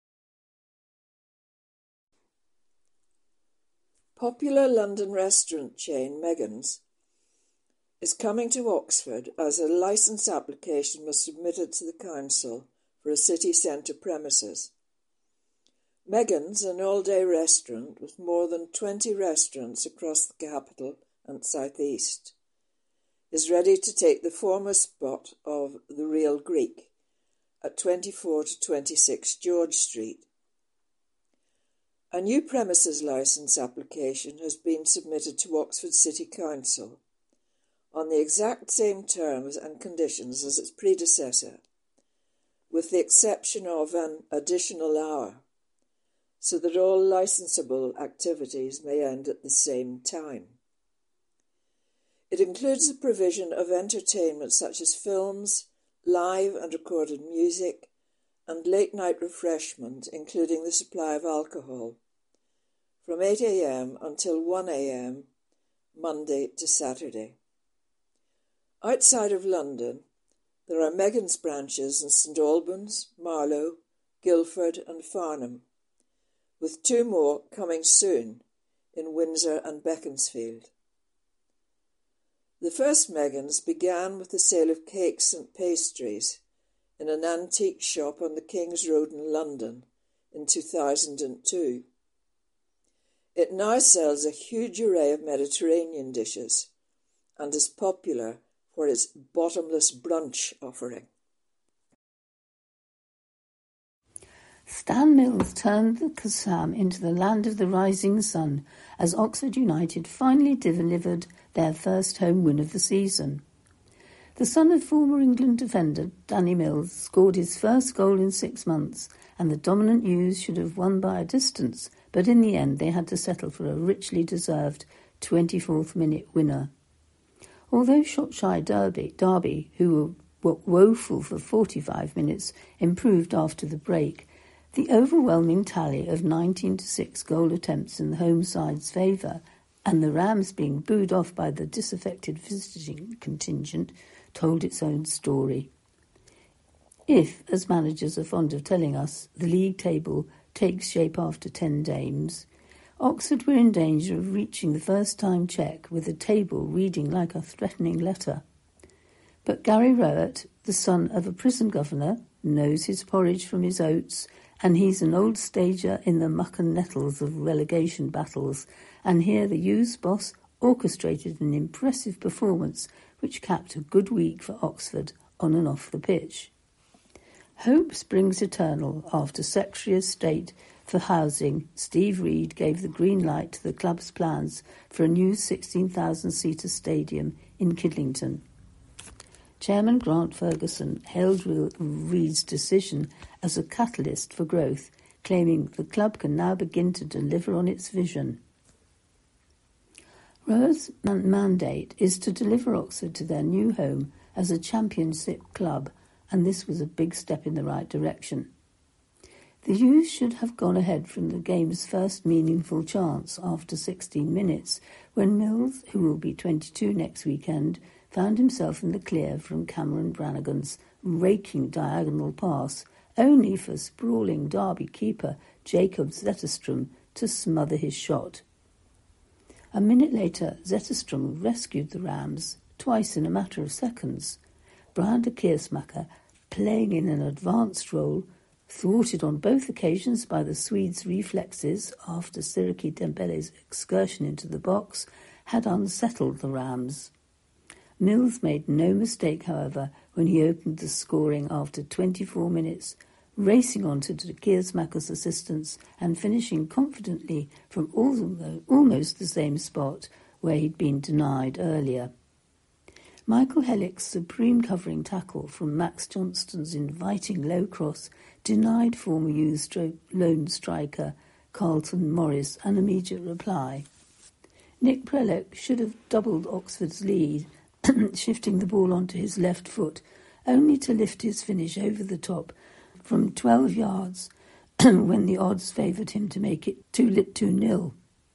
Popular London restaurant chain Meggan's is coming to Oxford as a licence application was submitted to the council for a city centre premises. Meggan's, an all-day restaurant with more than twenty restaurants across the capital and south east, is ready to take the former spot of The Real Greek at twenty-four to twenty-six George Street. A new premises licence application has been submitted to Oxford City Council on the exact same terms and conditions as its predecessor, with the exception of an additional hour, so that all licensable activities may end at the same time. It includes the provision of entertainment such as films, live and recorded music, and late-night refreshment, including the supply of alcohol, from eight a.m. until one a.m., Monday to Saturday. Outside of London, there are Megan's branches in St Albans, Marlow, Guildford and Farnham, with two more coming soon in Windsor and Beaconsfield. The first Megan's began with the sale of cakes and pastries in an antique shop on the King's Road in London in two thousand two. It now sells a huge array of Mediterranean dishes and is popular for its bottomless brunch offering. Stan Mills turned the Kassam into the land of the rising sun as Oxford United finally delivered their first home win of the season. The son of former England defender Danny Mills scored his first goal in six months, and the dominant U's should have won by a distance, but in the end they had to settle for a richly deserved twenty-fourth minute winner. Although Shropshire Derby, Derby, who were woeful for forty-five minutes, improved after the break, the overwhelming tally of nineteen to six goal attempts in the home side's favour and the Rams being booed off by the disaffected visiting contingent told its own story. If, as managers are fond of telling us, the league table takes shape after ten games, Oxford were in danger of reaching the first-time check with the table reading like a threatening letter. But Gary Rowett, the son of a prison governor, knows his porridge from his oats, and he's an old stager in the muck and nettles of relegation battles, and here the U's boss orchestrated an impressive performance which capped a good week for Oxford on and off the pitch. Hope springs eternal after Secretary of State for Housing Steve Reed gave the green light to the club's plans for a new sixteen thousand seater stadium in Kidlington. Chairman Grant Ferguson hailed Reed's decision as a catalyst for growth, claiming the club can now begin to deliver on its vision. Rowett's mandate is to deliver Oxford to their new home as a championship club, and this was a big step in the right direction. The U's should have gone ahead from the game's first meaningful chance after sixteen minutes, when Mills, who will be twenty-two next weekend, found himself in the clear from Cameron Brannigan's raking diagonal pass, only for sprawling Derby keeper Jacob Zetterstrom to smother his shot. A minute later, Zetterstrom rescued the Rams, twice in a matter of seconds. Brian de Keersmacher, playing in an advanced role, thwarted on both occasions by the Swedes' reflexes after Siriki Dembele's excursion into the box, had unsettled the Rams. Mills made no mistake, however, when he opened the scoring after twenty-four minutes, racing on to de Keersmacher's assistance and finishing confidently from almost the same spot where he'd been denied earlier. Michael Hellick's supreme covering tackle from Max Johnston's inviting low cross denied former U's lone striker Carlton Morris an immediate reply. Nick Prelec should have doubled Oxford's lead, shifting the ball onto his left foot, only to lift his finish over the top from twelve yards when the odds favoured him to make it two nil.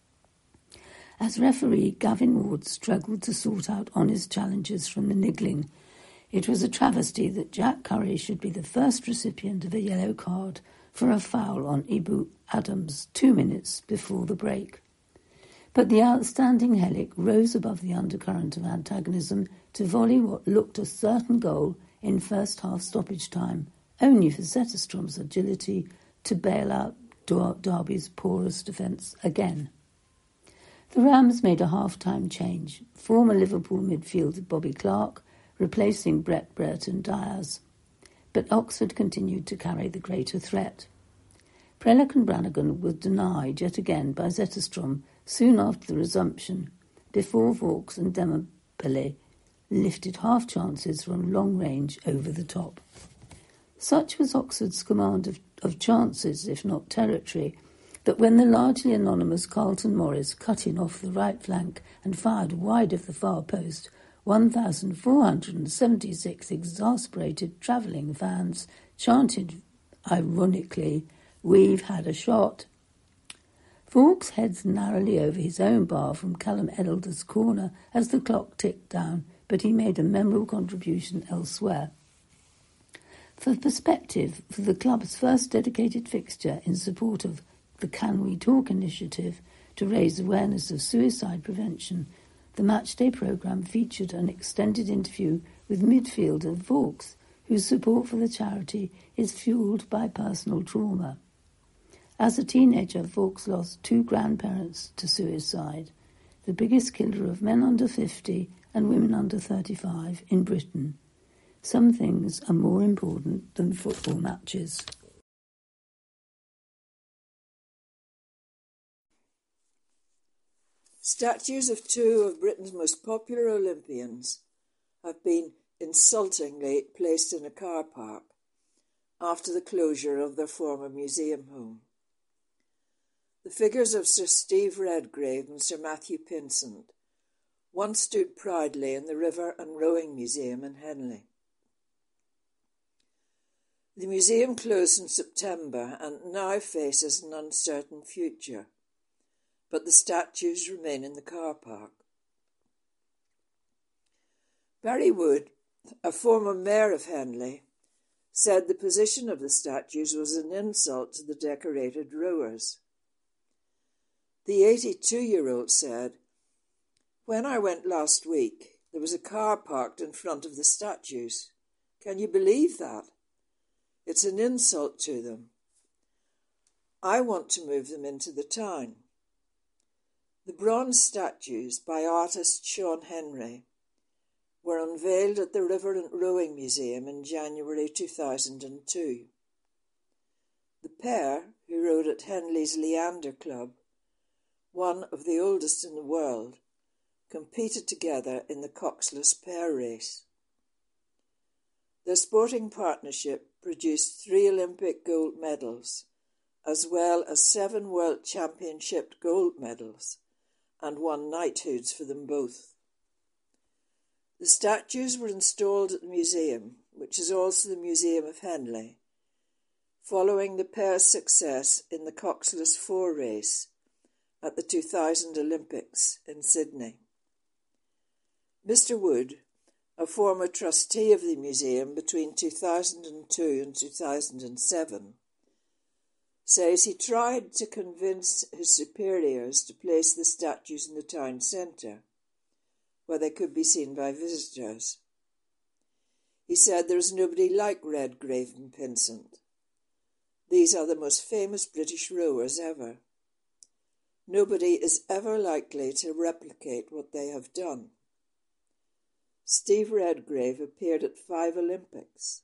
As referee, Gavin Ward struggled to sort out honest challenges from the niggling. It was a travesty that Jack Curry should be the first recipient of a yellow card for a foul on Ibu Adams two minutes before the break. But the outstanding Hellick rose above the undercurrent of antagonism to volley what looked a certain goal in first-half stoppage time, only for Zetterstrom's agility to bail out Derby's porous defence again. The Rams made a half-time change. Former Liverpool midfielder Bobby Clark replacing Brett Brereton Diaz. But Oxford continued to carry the greater threat. Prelec and Brannigan were denied yet again by Zetterstrom soon after the resumption, before Vaux and Dembele lifted half chances from long range over the top. Such was Oxford's command of, of chances, if not territory, But when the largely anonymous Carlton Morris cut in off the right flank and fired wide of the far post, one thousand four hundred seventy-six exasperated travelling fans chanted ironically, "We've had a shot." Fawkes heads narrowly over his own bar from Callum Elder's corner as the clock ticked down, but he made a memorable contribution elsewhere. For perspective, for the club's first dedicated fixture in support of the Can We Talk initiative to raise awareness of suicide prevention, the matchday programme featured an extended interview with midfielder Fawkes, whose support for the charity is fuelled by personal trauma. As a teenager, Fawkes lost two grandparents to suicide, the biggest killer of men under fifty and women under thirty-five in Britain. Some things are more important than football matches. Statues of two of Britain's most popular Olympians have been insultingly placed in a car park after the closure of their former museum home. The figures of Sir Steve Redgrave and Sir Matthew Pinsent once stood proudly in the River and Rowing Museum in Henley. The museum closed in September and now faces an uncertain future, but the statues remain in the car park. Barry Wood, a former mayor of Henley, said the position of the statues was an insult to the decorated rowers. The eighty-two-year-old said, "When I went last week, there was a car parked in front of the statues. Can you believe that? It's an insult to them. I want to move them into the town." The bronze statues by artist Sean Henry were unveiled at the River and Rowing Museum in January two thousand two. The pair, who rowed at Henley's Leander Club, one of the oldest in the world, competed together in the coxless pair race. Their sporting partnership produced three Olympic gold medals, as well as seven World Championship gold medals, and won knighthoods for them both. The statues were installed at the museum, which is also the Museum of Henley, following the pair's success in the coxless four race at the two thousand Olympics in Sydney. Mister Wood, a former trustee of the museum between two thousand two and two thousand seven, says he tried to convince his superiors to place the statues in the town centre, where they could be seen by visitors. He said there is nobody like Redgrave and Pinsent. These are the most famous British rowers ever. Nobody is ever likely to replicate what they have done. Steve Redgrave appeared at five Olympics.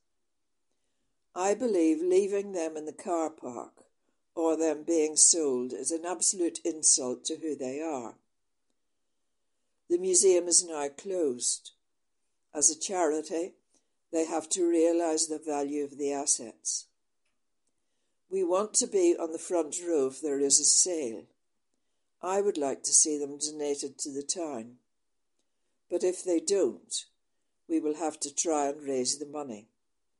I believe leaving them in the car park or them being sold is an absolute insult to who they are. The museum is now closed. As a charity, they have to realise the value of the assets. We want to be on the front row if there is a sale. I would like to see them donated to the town. But if they don't, we will have to try and raise the money.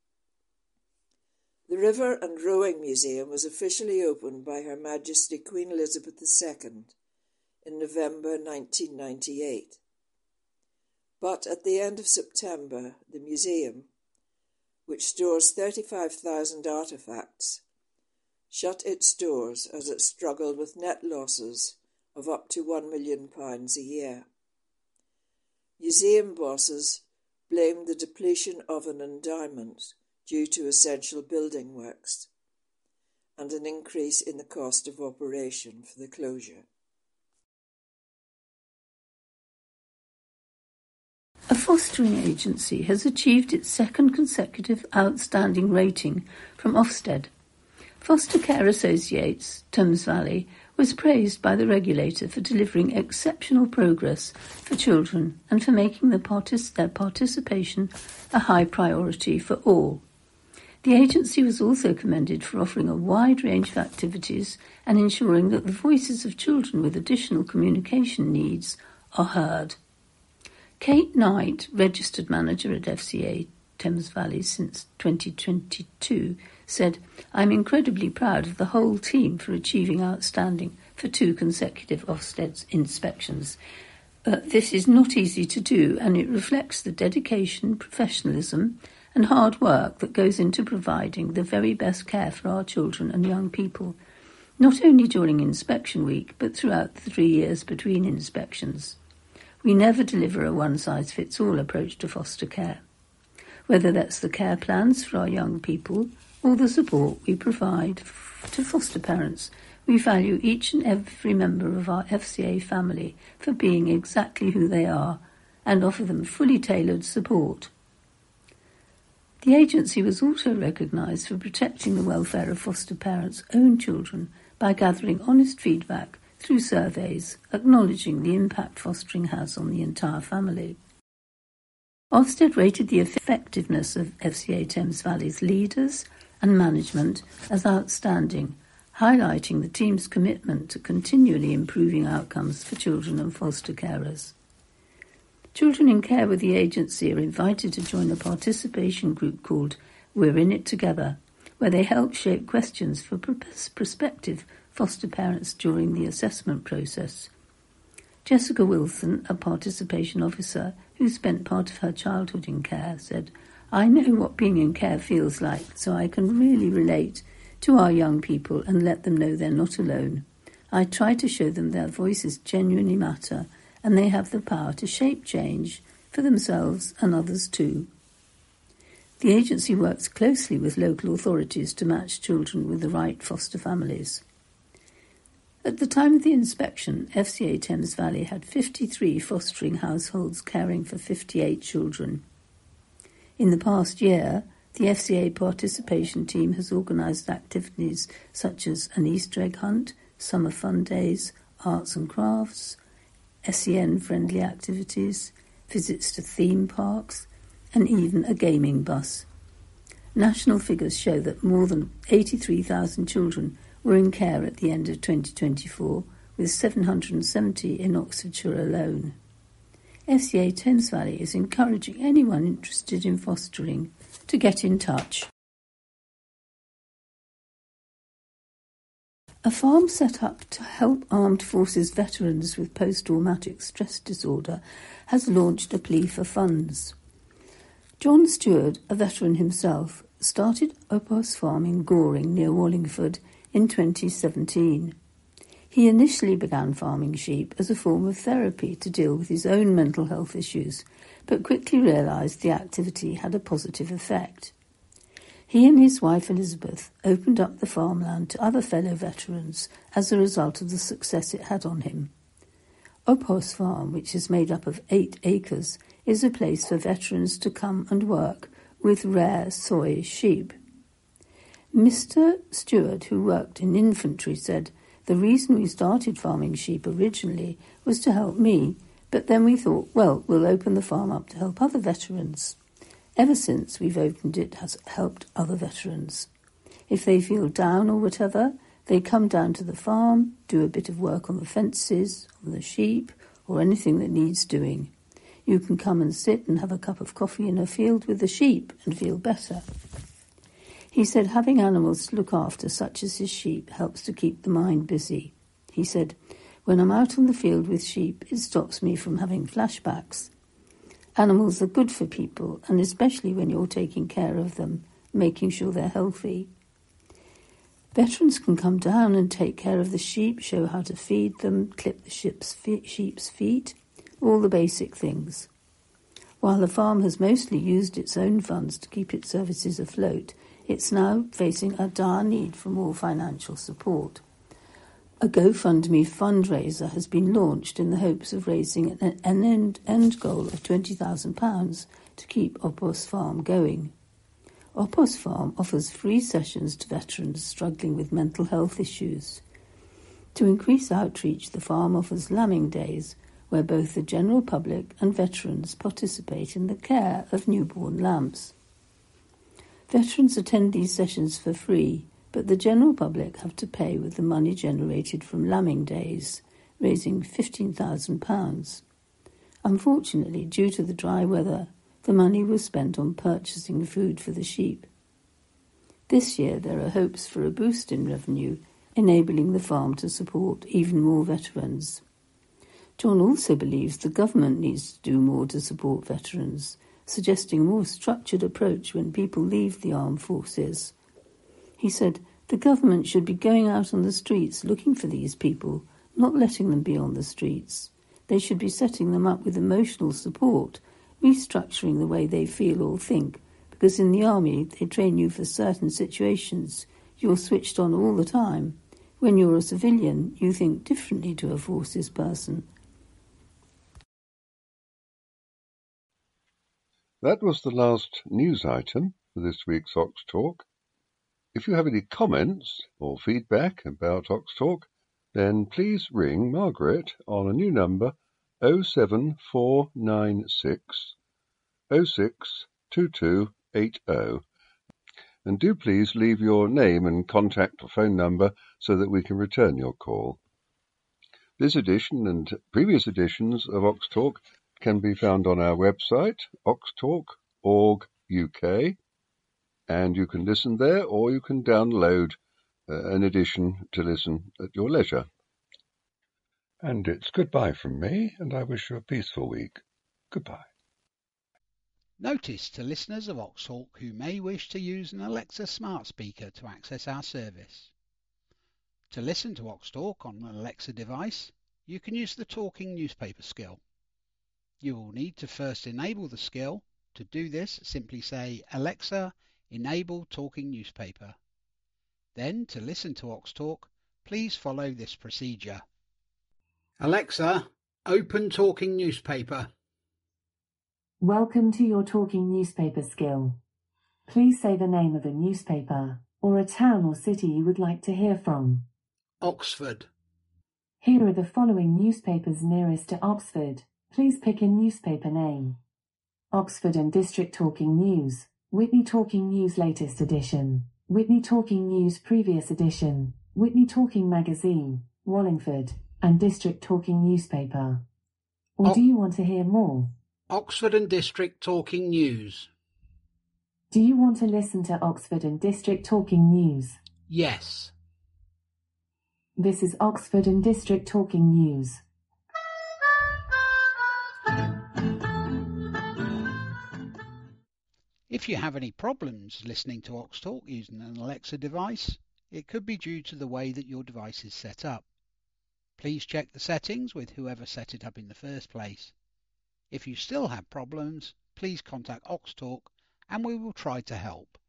The River and Rowing Museum was officially opened by Her Majesty Queen Elizabeth the Second in November nineteen ninety-eight. But at the end of September, the museum, which stores thirty-five thousand artefacts, shut its doors as it struggled with net losses of up to one million pounds a year. Museum bosses blamed the depletion of an endowment due to essential building works and an increase in the cost of operation for the closure. A fostering agency has achieved its second consecutive outstanding rating from Ofsted. Foster Care Associates, Thames Valley, was praised by the regulator for delivering exceptional progress for children and for making the partic- their participation a high priority for all. The agency was also commended for offering a wide range of activities and ensuring that the voices of children with additional communication needs are heard. Kate Knight, registered manager at F C A Thames Valley since twenty twenty-two, said, "I'm incredibly proud of the whole team for achieving outstanding for two consecutive Ofsted inspections. Uh, this is not easy to do, and it reflects the dedication, professionalism and hard work that goes into providing the very best care for our children and young people, not only during inspection week, but throughout the three years between inspections. We never deliver a one-size-fits-all approach to foster care. Whether that's the care plans for our young people or the support we provide f- to foster parents, we value each and every member of our F C A family for being exactly who they are and offer them fully tailored support." The agency was also recognised for protecting the welfare of foster parents' own children by gathering honest feedback through surveys, acknowledging the impact fostering has on the entire family. Ofsted rated the effectiveness of F C A Thames Valley's leaders and management as outstanding, highlighting the team's commitment to continually improving outcomes for children and foster carers. Children in care with the agency are invited to join a participation group called We're In It Together, where they help shape questions for prospective foster parents during the assessment process. Jessica Wilson, a participation officer who spent part of her childhood in care, said, "I know what being in care feels like, so I can really relate to our young people and let them know they're not alone. I try to show them their voices genuinely matter and they have the power to shape change for themselves and others too." The agency works closely with local authorities to match children with the right foster families. At the time of the inspection, F C A Thames Valley had fifty-three fostering households caring for fifty-eight children. In the past year, the F C A participation team has organised activities such as an Easter egg hunt, summer fun days, arts and crafts, S E N-friendly activities, visits to theme parks, and even a gaming bus. National figures show that more than eighty-three thousand children were in care at the end of twenty twenty-four, with seven hundred seventy in Oxfordshire alone. F C A Thames Valley is encouraging anyone interested in fostering to get in touch. A farm set up to help armed forces veterans with post-traumatic stress disorder has launched a plea for funds. John Stewart, a veteran himself, started Opos Farm in Goring near Wallingford in twenty seventeen. He initially began farming sheep as a form of therapy to deal with his own mental health issues, but quickly realised the activity had a positive effect. He and his wife Elizabeth opened up the farmland to other fellow veterans as a result of the success it had on him. Opos Farm, which is made up of eight acres, is a place for veterans to come and work with rare soy sheep. Mister Stewart, who worked in infantry, said, "The reason we started farming sheep originally was to help me, but then we thought, well, we'll open the farm up to help other veterans. Ever since we've opened it has helped other veterans. If they feel down or whatever, they come down to the farm, do a bit of work on the fences, on the sheep, or anything that needs doing. You can come and sit and have a cup of coffee in a field with the sheep and feel better." He said having animals to look after, such as his sheep, helps to keep the mind busy. He said, "When I'm out on the field with sheep, it stops me from having flashbacks. Animals are good for people, and especially when you're taking care of them, making sure they're healthy. Veterans can come down and take care of the sheep, show how to feed them, clip the sheep's feet, all the basic things. While the farm has mostly used its own funds to keep its services afloat, it's now facing a dire need for more financial support. A GoFundMe fundraiser has been launched in the hopes of raising an end, end goal of twenty thousand pounds to keep Opos Farm going. Opos Farm offers free sessions to veterans struggling with mental health issues. To increase outreach, the farm offers lambing days, where both the general public and veterans participate in the care of newborn lambs. Veterans attend these sessions for free, but the general public have to pay with the money generated from lambing days, raising fifteen thousand pounds. Unfortunately, due to the dry weather, the money was spent on purchasing food for the sheep. This year there are hopes for a boost in revenue, enabling the farm to support even more veterans. John also believes the government needs to do more to support veterans, suggesting a more structured approach when people leave the armed forces. He said, the government should be going out on the streets looking for these people, not letting them be on the streets. They should be setting them up with emotional support, restructuring the way they feel or think, because in the army they train you for certain situations. You're switched on all the time. When you're a civilian, you think differently to a forces person. That was the last news item for this week's Ox Talk. If you have any comments or feedback about Ox Talk, then please ring Margaret on a new number oh seven four nine six oh six two two eight oh. And do please leave your name and contact or phone number so that we can return your call. This edition and previous editions of Ox Talk can be found on our website, oxtalk dot org dot U K, and you can listen there or you can download uh, an edition to listen at your leisure. And it's goodbye from me, and I wish you a peaceful week. Goodbye. Notice to listeners of Ox Talk who may wish to use an Alexa smart speaker to access our service. To listen to Ox Talk on an Alexa device, you can use the talking newspaper skill. You will need to first enable the skill. To do this, simply say, Alexa, enable talking newspaper. Then, to listen to Ox Talk, please follow this procedure. Alexa, open talking newspaper. Welcome to your talking newspaper skill. Please say the name of a newspaper, or a town or city you would like to hear from. Oxford. Here are the following newspapers nearest to Oxford. Please pick a newspaper name. Oxford and District Talking News, Whitney Talking News Latest Edition, Whitney Talking News Previous Edition, Whitney Talking Magazine, Wallingford, and District Talking Newspaper. Or o- do you want to hear more? Oxford and District Talking News. Do you want to listen to Oxford and District Talking News? Yes. This is Oxford and District Talking News. If you have any problems listening to Ox Talk using an Alexa device, it could be due to the way that your device is set up. Please check the settings with whoever set it up in the first place. If you still have problems, please contact Ox Talk and we will try to help.